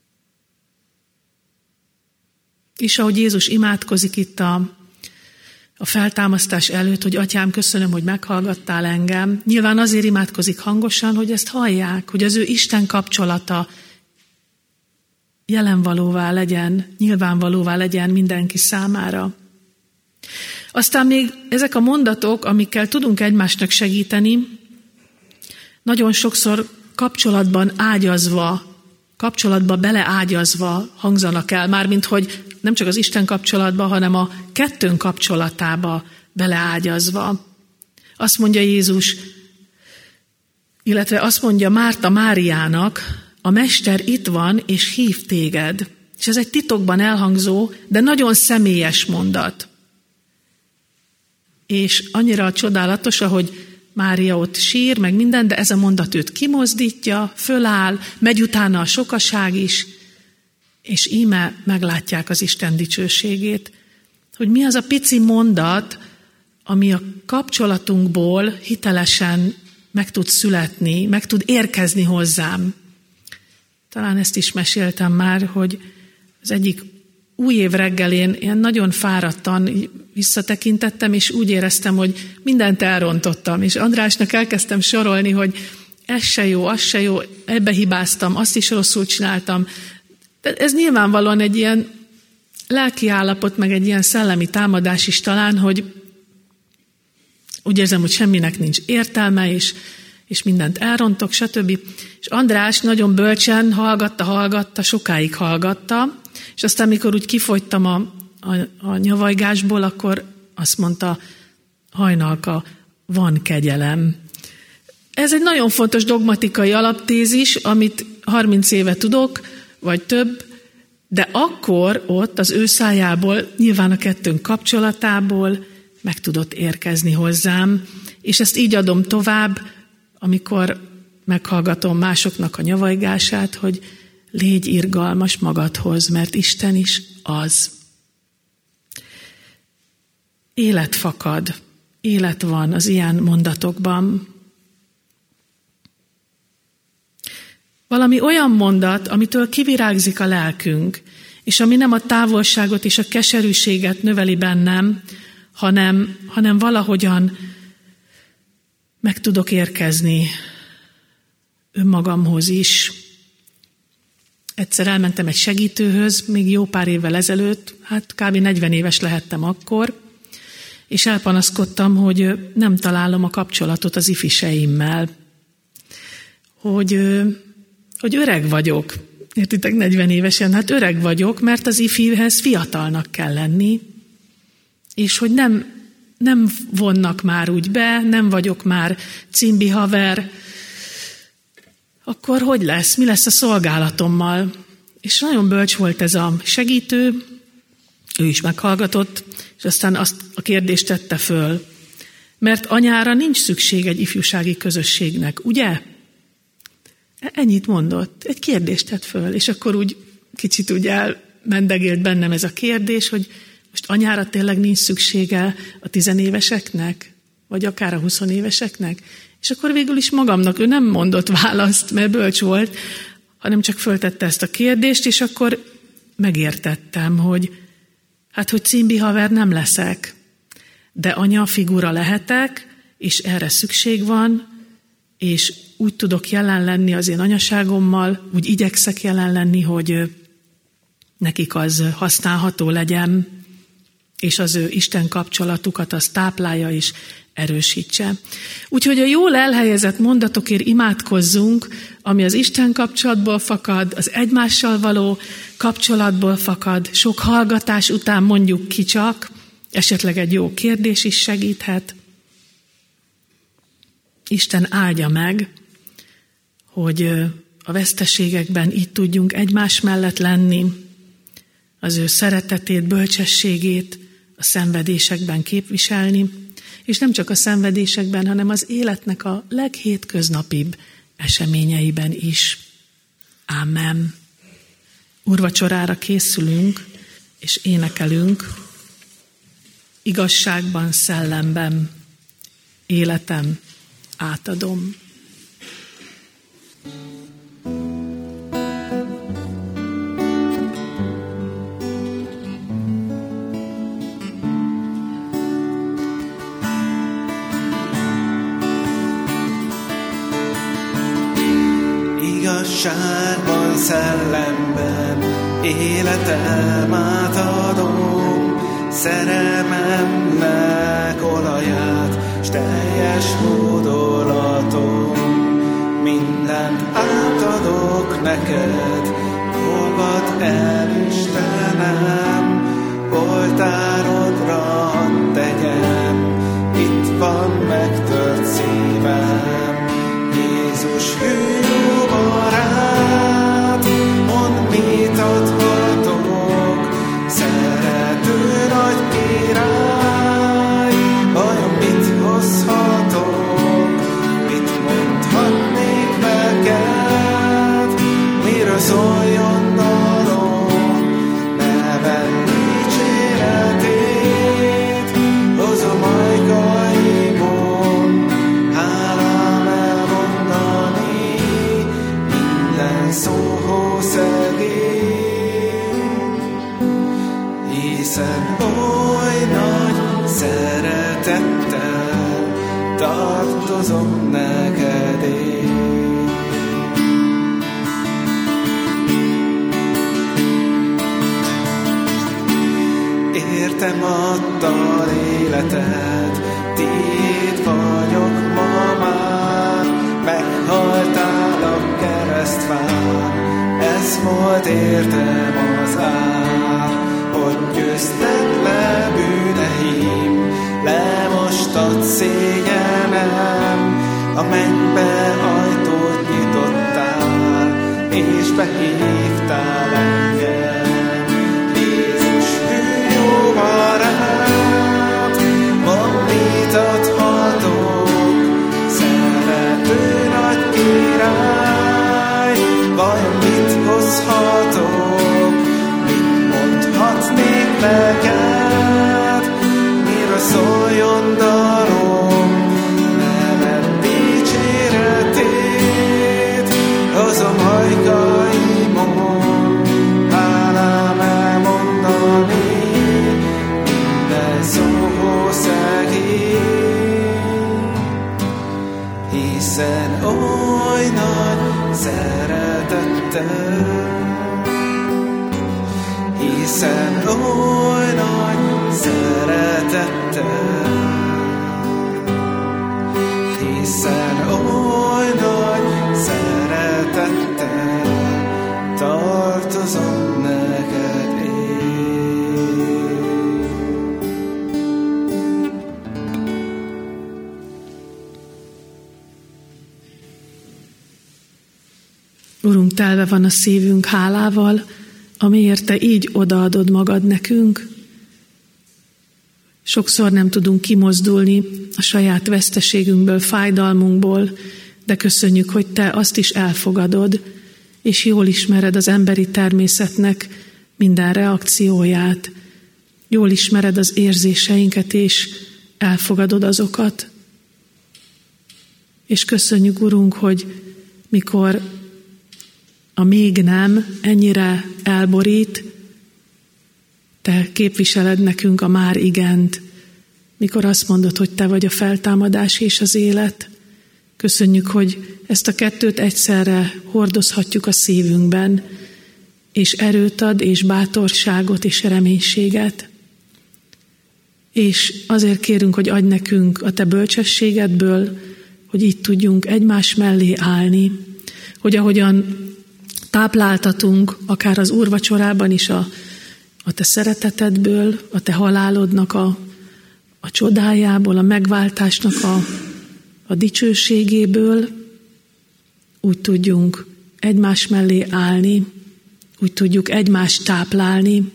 És ahogy Jézus imádkozik itt a feltámasztás előtt, hogy Atyám, köszönöm, hogy meghallgattál engem. Nyilván azért imádkozik hangosan, hogy ezt hallják, hogy az ő Isten kapcsolata jelenvalóvá legyen, nyilvánvalóvá legyen mindenki számára. Aztán még ezek a mondatok, amikkel tudunk egymásnak segíteni, nagyon sokszor kapcsolatba beleágyazva hangzanak el, mármint hogy nem csak az Isten kapcsolatba, hanem a kettőnk kapcsolatába beleágyazva. Azt mondja Jézus, illetve azt mondja Márta Máriának, a Mester itt van, és hív téged. És ez egy titokban elhangzó, de nagyon személyes mondat. És annyira csodálatos, ahogy Mária ott sír, meg minden, de ez a mondat őt kimozdítja, föláll, megy utána a sokaság is, és íme meglátják az Isten dicsőségét. Hogy mi az a pici mondat, ami a kapcsolatunkból hitelesen meg tud születni, meg tud érkezni hozzám. Talán ezt is meséltem már, hogy az egyik új év reggelén ilyen nagyon fáradtan visszatekintettem, és úgy éreztem, hogy mindent elrontottam. És Andrásnak elkezdtem sorolni, hogy ez se jó, az se jó, ebbe hibáztam, azt is rosszul csináltam. De ez nyilvánvalóan egy ilyen lelki állapot, meg egy ilyen szellemi támadás is talán, hogy úgy érzem, hogy semminek nincs értelme, és mindent elrontok, stb. És András nagyon bölcsen hallgatta, sokáig hallgatta, és aztán, mikor úgy kifogytam a nyavajgásból, akkor azt mondta, Hajnalka, van kegyelem. Ez egy nagyon fontos dogmatikai alaptézis, amit 30 éve tudok, vagy több, de akkor ott az ő szájából, nyilván a kettőnk kapcsolatából meg tudott érkezni hozzám, és ezt így adom tovább, amikor meghallgatom másoknak a nyavajgását, hogy légy irgalmas magadhoz, mert Isten is az. Élet fakad, élet van az ilyen mondatokban. Valami olyan mondat, amitől kivirágzik a lelkünk, és ami nem a távolságot és a keserűséget növeli bennem, hanem valahogyan meg tudok érkezni önmagamhoz is. Egyszer elmentem egy segítőhöz, még jó pár évvel ezelőtt, hát kb. 40 éves lehettem akkor, és elpanaszkodtam, hogy nem találom a kapcsolatot az ifiseimmel, hogy öreg vagyok. Értitek, 40 évesen, hát öreg vagyok, mert az ifihez fiatalnak kell lenni, és hogy nem vonnak már úgy be, nem vagyok már cimbi haver, akkor hogy lesz? Mi lesz a szolgálatommal? És nagyon bölcs volt ez a segítő, ő is meghallgatott, és aztán azt a kérdést tette föl. Mert anyára nincs szükség egy ifjúsági közösségnek, ugye? Ennyit mondott, egy kérdést tett föl, és akkor úgy kicsit úgy elmendegélt bennem ez a kérdés, hogy most anyára tényleg nincs szüksége a 10 éveseknek, vagy akár a 20 éveseknek? És akkor végül is magamnak, ő nem mondott választ, mert bölcs volt, hanem csak föltette ezt a kérdést, és akkor megértettem, hogy cimbi haver nem leszek, de anya figura lehetek, és erre szükség van, és úgy tudok jelen lenni az én anyaságommal, úgy igyekszek jelen lenni, hogy nekik az használható legyen, és az ő Isten kapcsolatukat az táplálja és erősítse. Úgyhogy a jól elhelyezett mondatokért imádkozzunk, ami az Isten kapcsolatból fakad, az egymással való kapcsolatból fakad, sok hallgatás után mondjuk ki csak, esetleg egy jó kérdés is segíthet. Isten áldja meg, hogy a veszteségekben így tudjunk egymás mellett lenni, az ő szeretetét, bölcsességét a szenvedésekben képviselni, és nem csak a szenvedésekben, hanem az életnek a leghétköznapibb eseményeiben is. Ámen. Úrvacsorára készülünk, és énekelünk. Igazságban, szellemben, életem átadom. Igazságban, szellemben életem átadom, szerelmemnek olaját, s teljes hódolatom. Mindent átadok neked, fogadd el, Istenem, oltárodra hadd tegyem, itt van megtört szívem. Jézus hű jó barát, mondd, mit adhatok, szerető nagy király, vajon mit hozhatok, mit mondhatnék neked, miről szóljon dalom, neved dicséretét, hozom ajkaimon, hálám elmondani, minden szóhoz szegény, hiszen oly nagy szeretettel tartozom neked én. Értem adtad életed, tiéd vagyok ma már, meghaltál a keresztfán, ez volt értem az ár, hogy győzted le bűneim, lemostad szégyenem, a mennybe ajtót nyitottál, és behívtál engem. Barát, mondd, mit adhatok, szerető nagy király, vajon mit hozhatok, mit mondhatnék neked, miről szóljon dalom, neved dicséretét, hozom ajkaimon, hálám elmondani, szóhoz szegény, hiszen oly nagy szeretettel, hiszen oly nagy szeretettel, hiszen oly nagy szeretettel tartozom neked én. Urunk, telve van a szívünk hálával, amiért Te így odaadod magad nekünk. Sokszor nem tudunk kimozdulni a saját veszteségünkből, fájdalmunkból, de köszönjük, hogy Te azt is elfogadod, és jól ismered az emberi természetnek minden reakcióját. Jól ismered az érzéseinket, és elfogadod azokat. És köszönjük, Urunk, hogy mikor a még nem ennyire elborít, Te képviseled nekünk a már igent, mikor azt mondod, hogy Te vagy a feltámadás és az élet. Köszönjük, hogy ezt a kettőt egyszerre hordozhatjuk a szívünkben, és erőt ad, és bátorságot, és reménységet. És azért kérünk, hogy adj nekünk a Te bölcsességedből, hogy így tudjunk egymás mellé állni, hogy ahogyan tápláltatunk, akár az úrvacsorában is a Te szeretetedből, a Te halálodnak a csodájából, a megváltásnak a dicsőségéből, úgy tudjunk egymás mellé állni, úgy tudjuk egymást táplálni,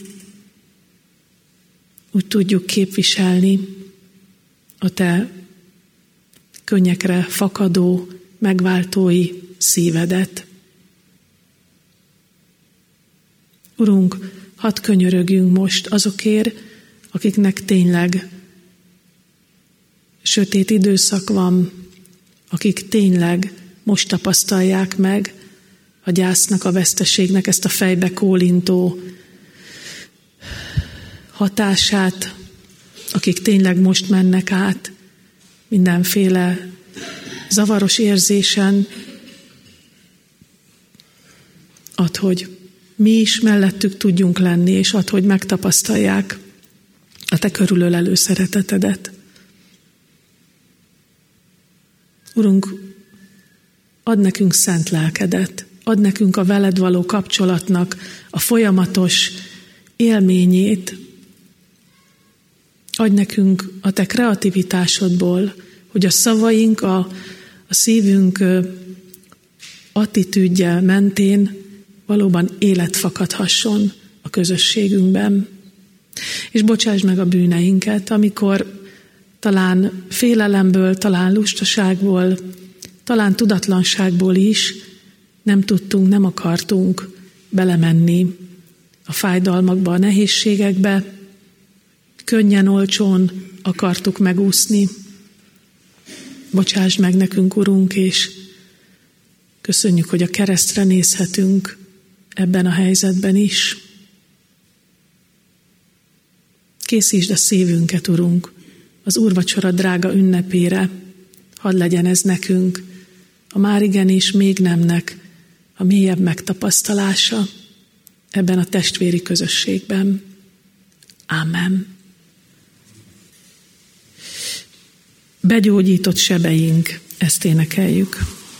úgy tudjuk képviselni a Te könnyekre fakadó, megváltói szívedet. Urunk, hadd könyörögjünk most azokért, akiknek tényleg sötét időszak van, akik tényleg most tapasztalják meg a gyásznak, a veszteségnek ezt a fejbe kólintó hatását, akik tényleg most mennek át mindenféle zavaros érzésen, Add, hogy mi is mellettük tudjunk lenni, és add, hogy megtapasztalják a te körülölelő szeretetedet. Urunk, add nekünk szent lelkedet, add nekünk a veled való kapcsolatnak a folyamatos élményét. Adj nekünk a te kreativitásodból, hogy a szavaink, a szívünk attitűdje mentén valóban élet fakadhasson a közösségünkben. És bocsáss meg a bűneinket, amikor talán félelemből, talán lustaságból, talán tudatlanságból is nem tudtunk, nem akartunk belemenni a fájdalmakba, a nehézségekbe, könnyen, olcsón akartuk megúszni. Bocsáss meg nekünk, Urunk, és köszönjük, hogy a keresztre nézhetünk ebben a helyzetben is. Készítsd a szívünket, Urunk, az úrvacsora drága ünnepére. Hadd legyen ez nekünk a már igen és még nemnek a mélyebb megtapasztalása ebben a testvéri közösségben. Ámen. Begyógyított sebeink, ezt énekeljük.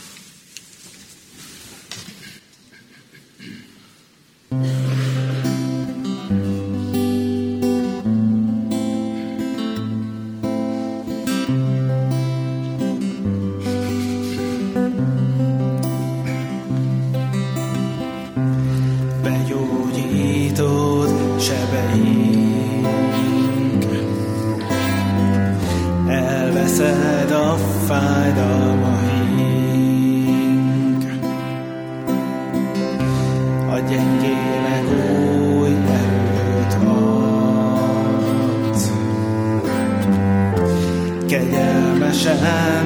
Begyógyítod sebeink, elveszed a fájdalmaink, a gyengének új erőt adsz, kegyelmesen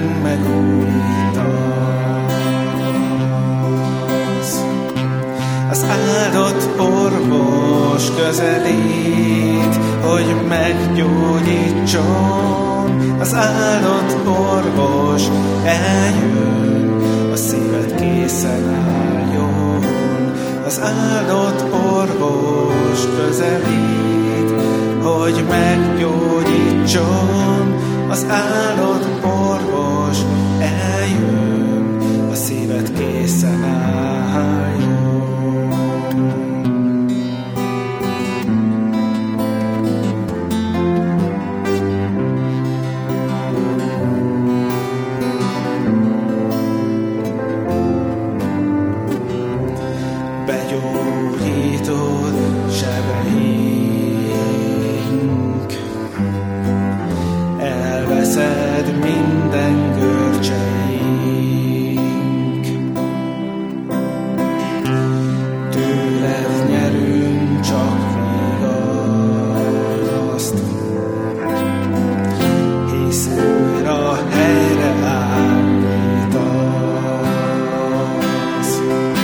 megújítasz. Az áldott orvos közelít, hogy meggyógyítson. Az áldott orvos eljön, a szíved készen álljon. Az áldott orvos közelít, hogy meggyógyítson. Az áldott orvos eljön, a szíved készen álljon. Begyógyítod sebeink, elveszed minden görcseink, tőled nyerünk csak vigaszt, hisz újra helyreállítasz.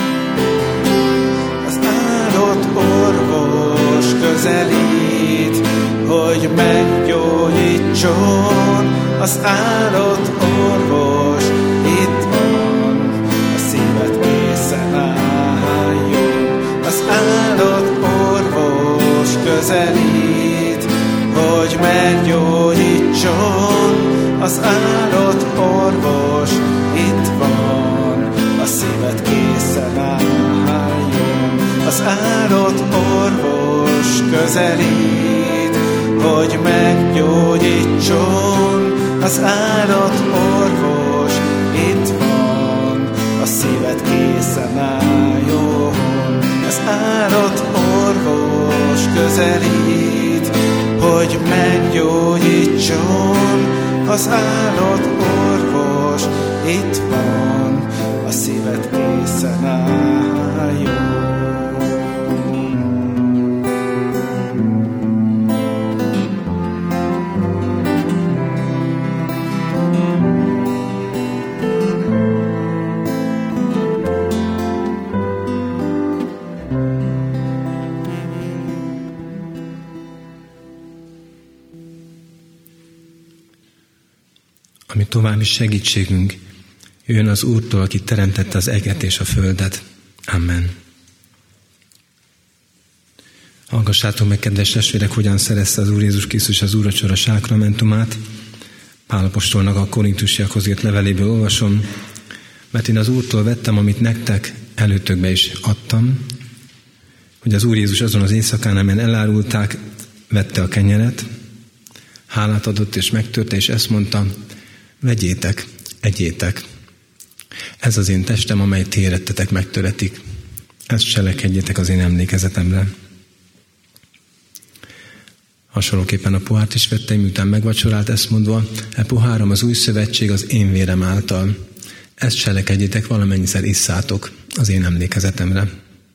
Az áldott orvos közelít, hogy meggyógyítson. Az áldott orvos itt van, a szíved készen álljon. Az áldott orvos közelít, hogy meggyógyítson. Az áldott orvos itt van, a szíved készen álljon. Az áldott orvos közelít, hogy meggyógyítson. Az áldott orvos itt van, a szíved készen álljon. Az áldott orvos közelít, hogy meggyógyítson. Az áldott orvos itt van, a szíved készen álljon. Ami további segítségünk jön az Úrtól, aki teremtette az eget és a földet. Amen. Hallgassátok meg, kedves testvérek, hogyan szerezte az Úr Jézus Krisztus az úracsora sákramentumát. Pál apostolnak a korintusiakhoz írt leveléből olvasom, mert én az Úrtól vettem, amit nektek előtökbe is adtam, hogy az Úr Jézus azon az éjszakán, amelyen elárulták, vette a kenyeret, hálát adott és megtörte, és ezt mondta, vegyétek, egyétek. Ez az én testem, amely ti érettetek megtöretik. Ezt cselekedjétek az én emlékezetemre. Hasonlóképpen a pohárt is vette, miután megvacsorált, ezt mondva, e poháram az új szövetség az én vérem által. Ezt cselekedjétek, valamennyiszer isszátok az én emlékezetemre.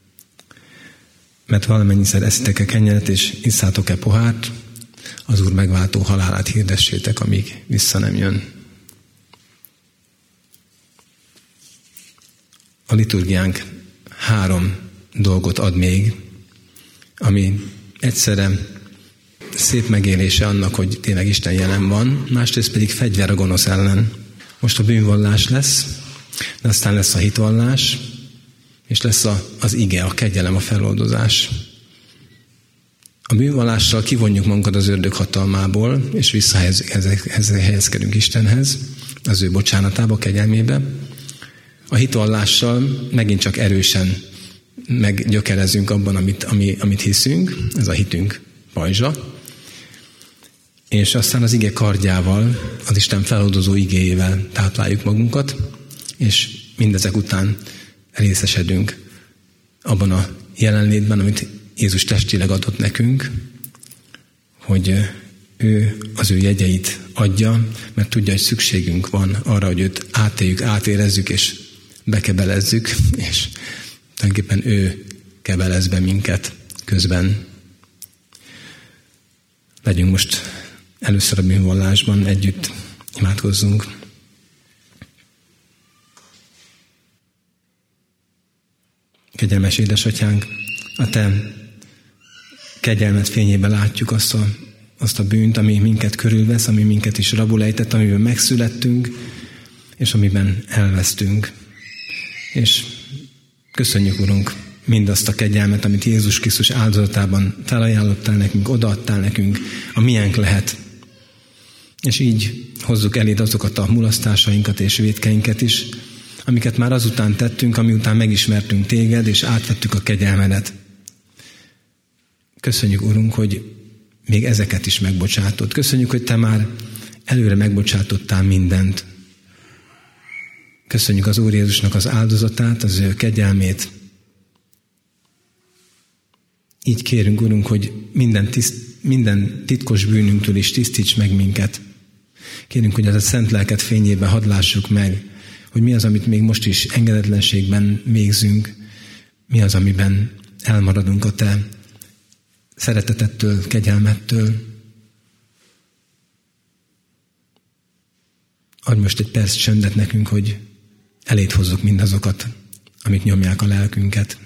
Mert valamennyiszer eszitek-e kenyeret, és isszátok-e pohárt, az Úr megváltó halálát hirdessétek, amíg vissza nem jön. A liturgiánk 3 dolgot ad még, ami egyszerre szép megélése annak, hogy tényleg Isten jelen van, másrészt pedig fegyver a gonosz ellen. Most a bűnvallás lesz, de aztán lesz a hitvallás, és lesz az ige, a kegyelem, a feloldozás. A bűnvallással kivonjuk magunkat az ördög hatalmából, és visszahelyezkedünk Istenhez, az ő bocsánatába, kegyelmébe. A hitvallással megint csak erősen meggyökerezünk abban, amit hiszünk, ez a hitünk pajzsa, és aztán az ige kardjával, az Isten feloldozó igéjével tápláljuk magunkat, és mindezek után részesedünk abban a jelenlétben, amit Jézus testileg adott nekünk, hogy ő az ő jegyeit adja, mert tudja, hogy szükségünk van arra, hogy őt átéljük, átérezzük, és bekebelezzük, és tulajdonképpen ő kebelez be minket közben. Legyünk most először a bűnvallásban, együtt imádkozzunk. Kegyelmes édesatyánk, a te kegyelmet fényében látjuk azt a bűnt, ami minket körülvesz, ami minket is rabul ejtett, amiben megszülettünk, és amiben elvesztünk. És köszönjük, Urunk, mindazt a kegyelmet, amit Jézus Krisztus áldozatában felajánlottál nekünk, odaadtál nekünk, a miénk lehet. És így hozzuk eléd azokat a mulasztásainkat és vétkeinket is, amiket már azután tettünk, amiután megismertünk téged, és átvettük a kegyelmedet. Köszönjük, Urunk, hogy még ezeket is megbocsátod. Köszönjük, hogy te már előre megbocsátottál mindent. Köszönjük az Úr Jézusnak az áldozatát, az ő kegyelmét. Így kérünk, Urunk, hogy minden titkos bűnünktől is tisztíts meg minket. Kérünk, hogy az a szent lelked fényében hadd lássuk meg, hogy mi az, amit még most is engedetlenségben végzünk, mi az, amiben elmaradunk a te szeretetettől, kegyelmettől. Adj most egy perc csöndet nekünk, hogy eléd hozzuk mindazokat, amik nyomják a lelkünket.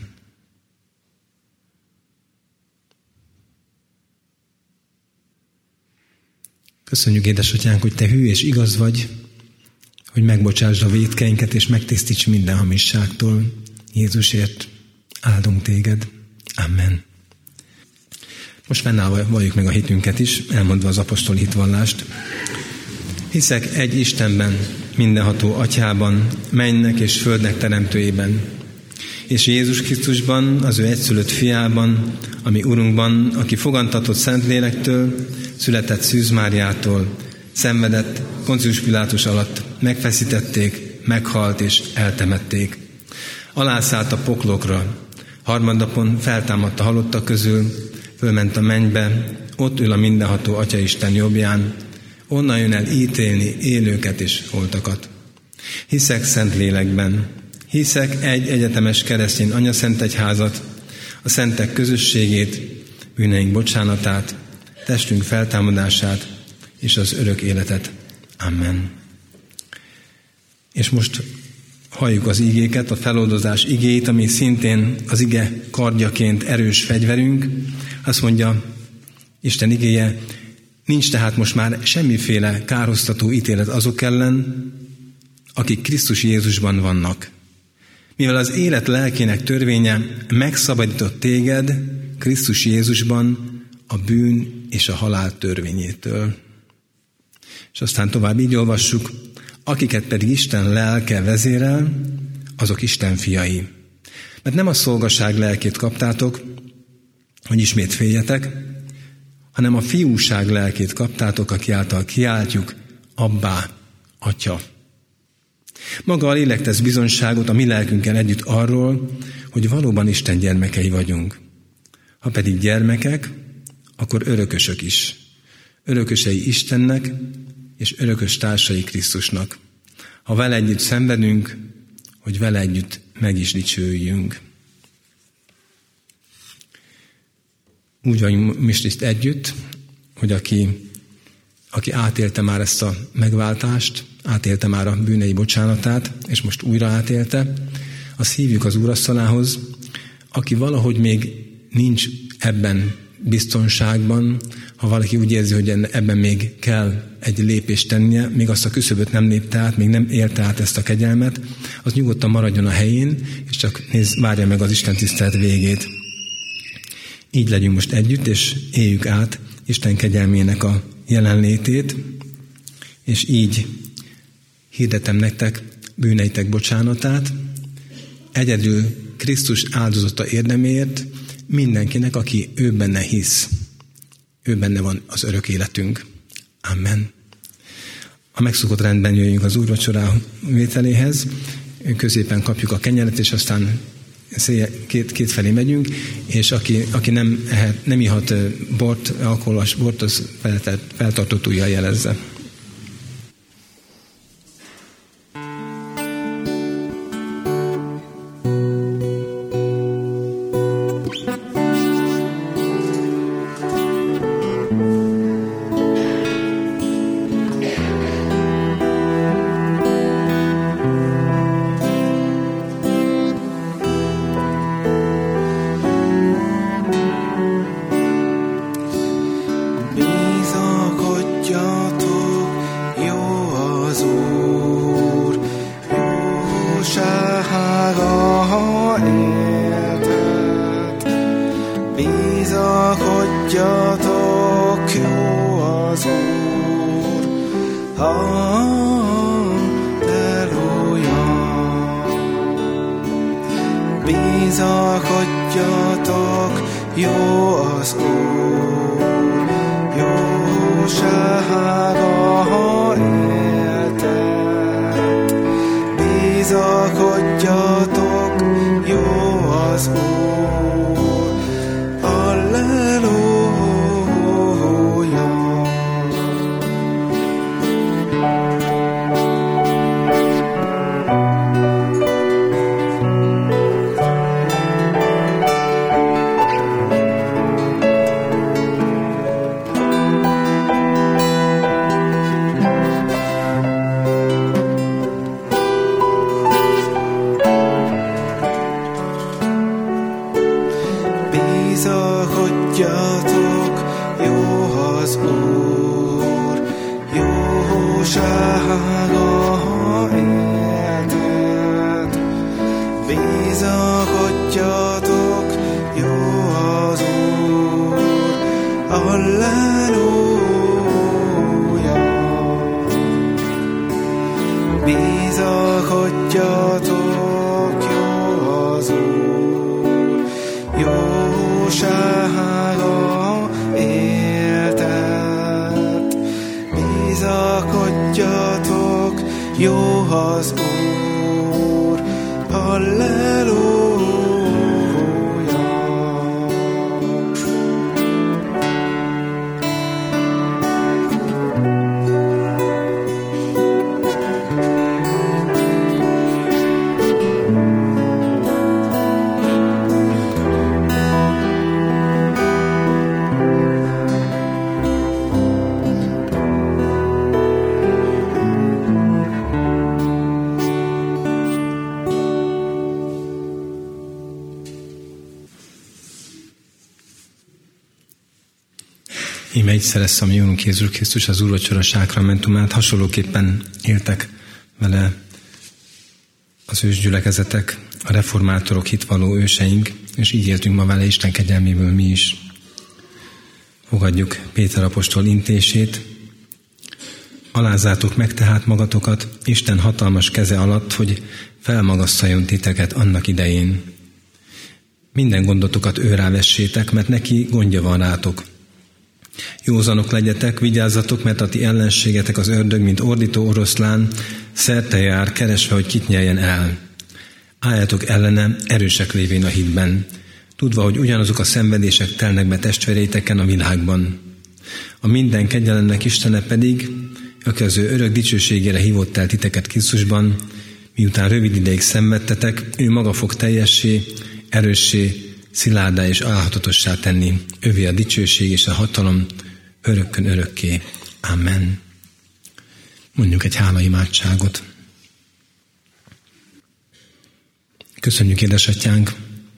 Köszönjük, édesatyánk, hogy te hű és igaz vagy, hogy megbocsásd a vétkeinket, és megtisztíts minden hamisságtól. Jézusért áldunk téged. Amen. Most fennállva valljuk meg a hitünket is, elmondva az apostoli hitvallást. Hiszek egy Istenben, mindenható Atyában, mennek és földnek teremtőjében, és Jézus Krisztusban, az ő egyszülött fiában, ami Urunkban, aki fogantatott Szentlélektől, született Szűz Máriától, szenvedett Poncius Pilátus alatt, megfeszítették, meghalt és eltemették. Alászállt a poklokra, harmadnapon feltámadt a halottak közül, fölment a mennybe, ott ül a mindenható Atyaisten jobbján, onnan jön el ítélni élőket és holtakat. Hiszek Szentlélekben, hiszek egy egyetemes keresztény anyaszentegyházat, a szentek közösségét, bűneink bocsánatát, testünk feltámadását és az örök életet. Amen. És most halljuk az igéket, a feloldozás igéit, ami szintén az ige kardjaként erős fegyverünk. Azt mondja Isten igéje, nincs tehát most már semmiféle károsztató ítélet azok ellen, akik Krisztus Jézusban vannak. Mivel az élet lelkének törvénye megszabadított téged Krisztus Jézusban a bűn és a halál törvényétől. És aztán tovább így olvassuk, akiket pedig Isten lelke vezérel, azok Isten fiai. Mert nem a szolgaság lelkét kaptátok, hogy ismét féljetek, hanem a fiúság lelkét kaptátok, aki által kiáltjuk, Abbá, Atya. Maga a lélek tesz bizonyságot a mi lelkünkkel együtt arról, hogy valóban Isten gyermekei vagyunk. Ha pedig gyermekek, akkor örökösök is. Örökösei Istennek, és örökös társai Krisztusnak. Ha vele együtt szenvedünk, hogy vele együtt meg is dicsőjünk. Úgy vagyunk most itt együtt, hogy aki átélte már ezt a megváltást, átélte már a bűnei bocsánatát, és most újra átélte, azt hívjuk az úrasztalához, aki valahogy még nincs ebben biztonságban, ha valaki úgy érzi, hogy ebben még kell egy lépést tennie, még azt a küszöböt nem lépte át, még nem élte át ezt a kegyelmet, az nyugodtan maradjon a helyén, és csak várja meg az Isten tisztelet végét. Így legyünk most együtt, és éljük át Isten kegyelmének a jelenlétét, és így hirdetem nektek bűneitek bocsánatát, egyedül Krisztus áldozata érdemért mindenkinek, aki ő benne hisz. Ő benne van az örök életünk. Amen. A megszokott rendben jöjjünk az úrvacsorá vételéhez, középen kapjuk a kenyeret, és aztán két felé megyünk, és aki nem ihat bort, alkoholos bort, az feltartott ujjal jelezze. Bizakodjatok, jó az Úr, halleluja. Bizakodjatok, jó az Úr, jósága éltet. Bizakodjatok, jó az Úr, halleluja. Bizakodjatok, jó az Úr, jósága éltet. Bizakodjatok, jó az Úr, halleluja. Bizakodjatok, jó az Úr, jósága éltet. Bizakodjatok, jó az Úr, halleluja. Íme így szerezze a mi Úrunk Jézus Krisztus az úrvacsora sákramentumát. Hasonlóképpen éltek vele az ősgyülekezetek, a reformátorok, hitvalló őseink, és így éltünk ma vele Isten kegyelméből mi is. Fogadjuk Péter apostol intését. Alázzátok meg tehát magatokat Isten hatalmas keze alatt, hogy felmagasztaljon titeket annak idején. Minden gondotokat őrá vessétek, mert neki gondja van rátok. Józanok legyetek, vigyázzatok, mert a ti ellenségetek az ördög, mint ordító oroszlán, szerte jár, keresve, hogy kit nyeljen el. Álljatok ellene, erősek lévén a hitben, tudva, hogy ugyanazok a szenvedések telnek be testvéreiteken a világban. A minden kegyelemnek Istene pedig, aki az ő örök dicsőségére hívott el titeket Krisztusban, miután rövid ideig szenvedtetek, ő maga fog teljessé, erőssé, szilárdá és álhatatossá tenni. Övé a dicsőség és a hatalom örökkön örökké. Amen. Mondjuk egy hálaimádságot. Köszönjük, édesatyánk,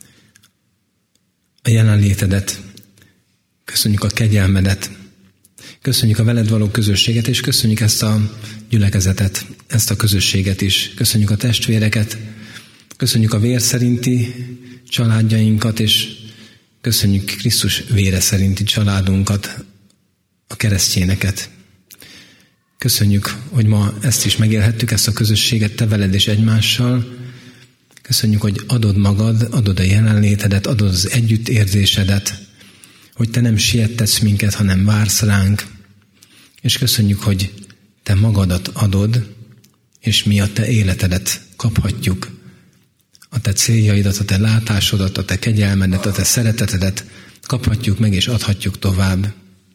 a jelenlétedet, köszönjük a kegyelmedet, köszönjük a veled való közösséget, és köszönjük ezt a gyülekezetet, ezt a közösséget is. Köszönjük a testvéreket, köszönjük a vér szerinti családjainkat, és köszönjük Krisztus vére szerinti családunkat, a keresztjéneket. Köszönjük, hogy ma ezt is megélhettük, ezt a közösséget te veled és egymással. Köszönjük, hogy adod magad, adod a jelenlétedet, adod az együttérzésedet, hogy te nem siettetsz minket, hanem vársz ránk. És köszönjük, hogy te magadat adod, és mi a te életedet kaphatjuk. A te céljaidat, a te látásodat, a te kegyelmedet, a te szeretetedet kaphatjuk meg és adhatjuk tovább.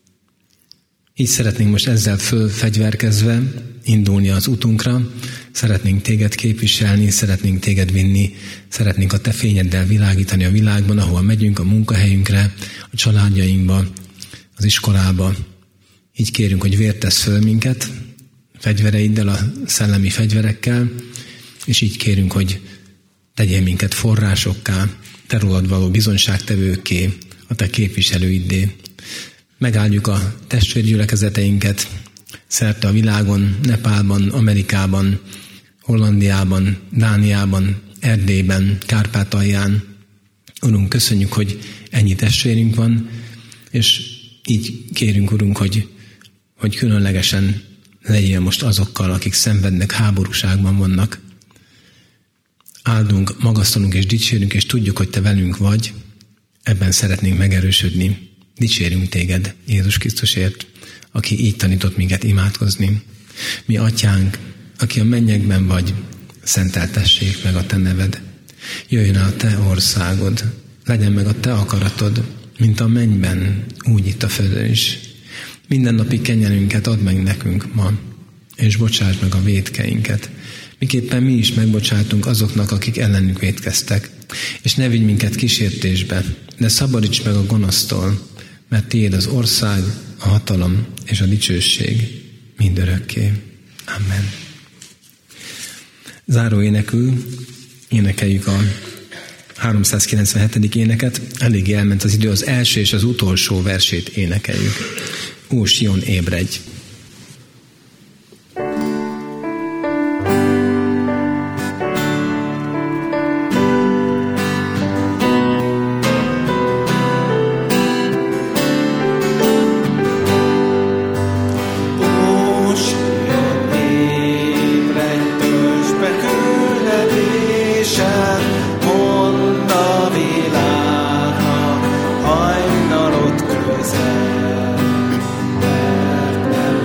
Így szeretnénk most ezzel fölfegyverkezve indulni az utunkra, szeretnénk téged képviselni, szeretnénk téged vinni, szeretnénk a te fényeddel világítani a világban, ahol megyünk, a munkahelyünkre, a családjainkba, az iskolába. Így kérünk, hogy vértesz föl minket, fegyvereiddel, a szellemi fegyverekkel, és így kérünk, hogy tegyél minket forrásokká, te rólad való bizonyságtevőkké, a te képviselőiddé. Megáldjuk a testvérgyülekezeteinket szerte a világon, Nepálban, Amerikában, Hollandiában, Dániában, Erdélyben, Kárpátalján. Urunk, köszönjük, hogy ennyi testvérünk van, és így kérünk, Urunk, hogy különlegesen legyél most azokkal, akik szenvednek, háborúságban vannak. Áldunk, magasztalunk és dicsérünk, és tudjuk, hogy te velünk vagy. Ebben szeretnénk megerősödni. Dicsérünk téged, Jézus Krisztusért, aki így tanított minket imádkozni. Mi atyánk, aki a mennyekben vagy, szenteltessék meg a te neved. Jöjjön el a te országod, legyen meg a te akaratod, mint a mennyben, úgy itt a földön is. Mindennapi kenyerünket add meg nekünk ma, és bocsáss meg a vétkeinket, miképpen mi is megbocsátunk azoknak, akik ellenünk vétkeztek. És ne vigy minket kísértésbe, de szabadíts meg a gonosztól, mert tiéd az ország, a hatalom és a dicsőség mindörökké. Amen. Záró énekül énekeljük a 397. éneket. Eléggé elment az idő, az első és az utolsó versét énekeljük. Ó, Sion, ébredj! Hajnalod közel, mert nem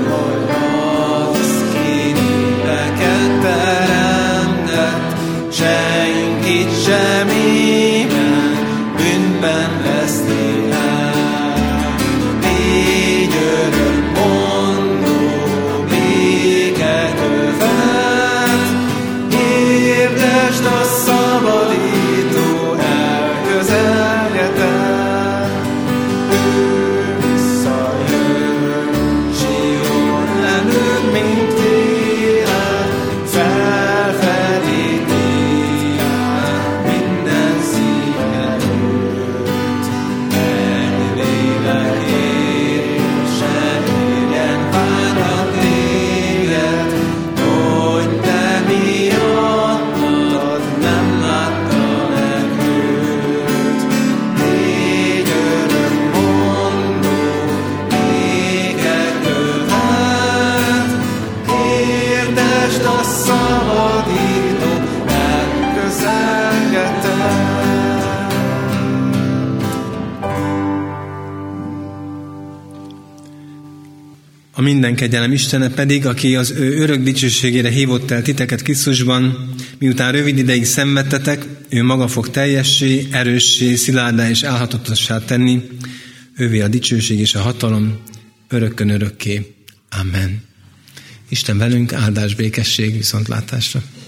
A minden kegyelem Istene pedig, aki az ő örök dicsőségére hívott el titeket Krisztusban, miután rövid ideig szenvedtetek, ő maga fog teljessé, erőssé, szilárdá és állhatatossá tenni, ővé a dicsőség és a hatalom örökkön örökké. Amen. Isten velünk, áldás, békesség, viszontlátásra.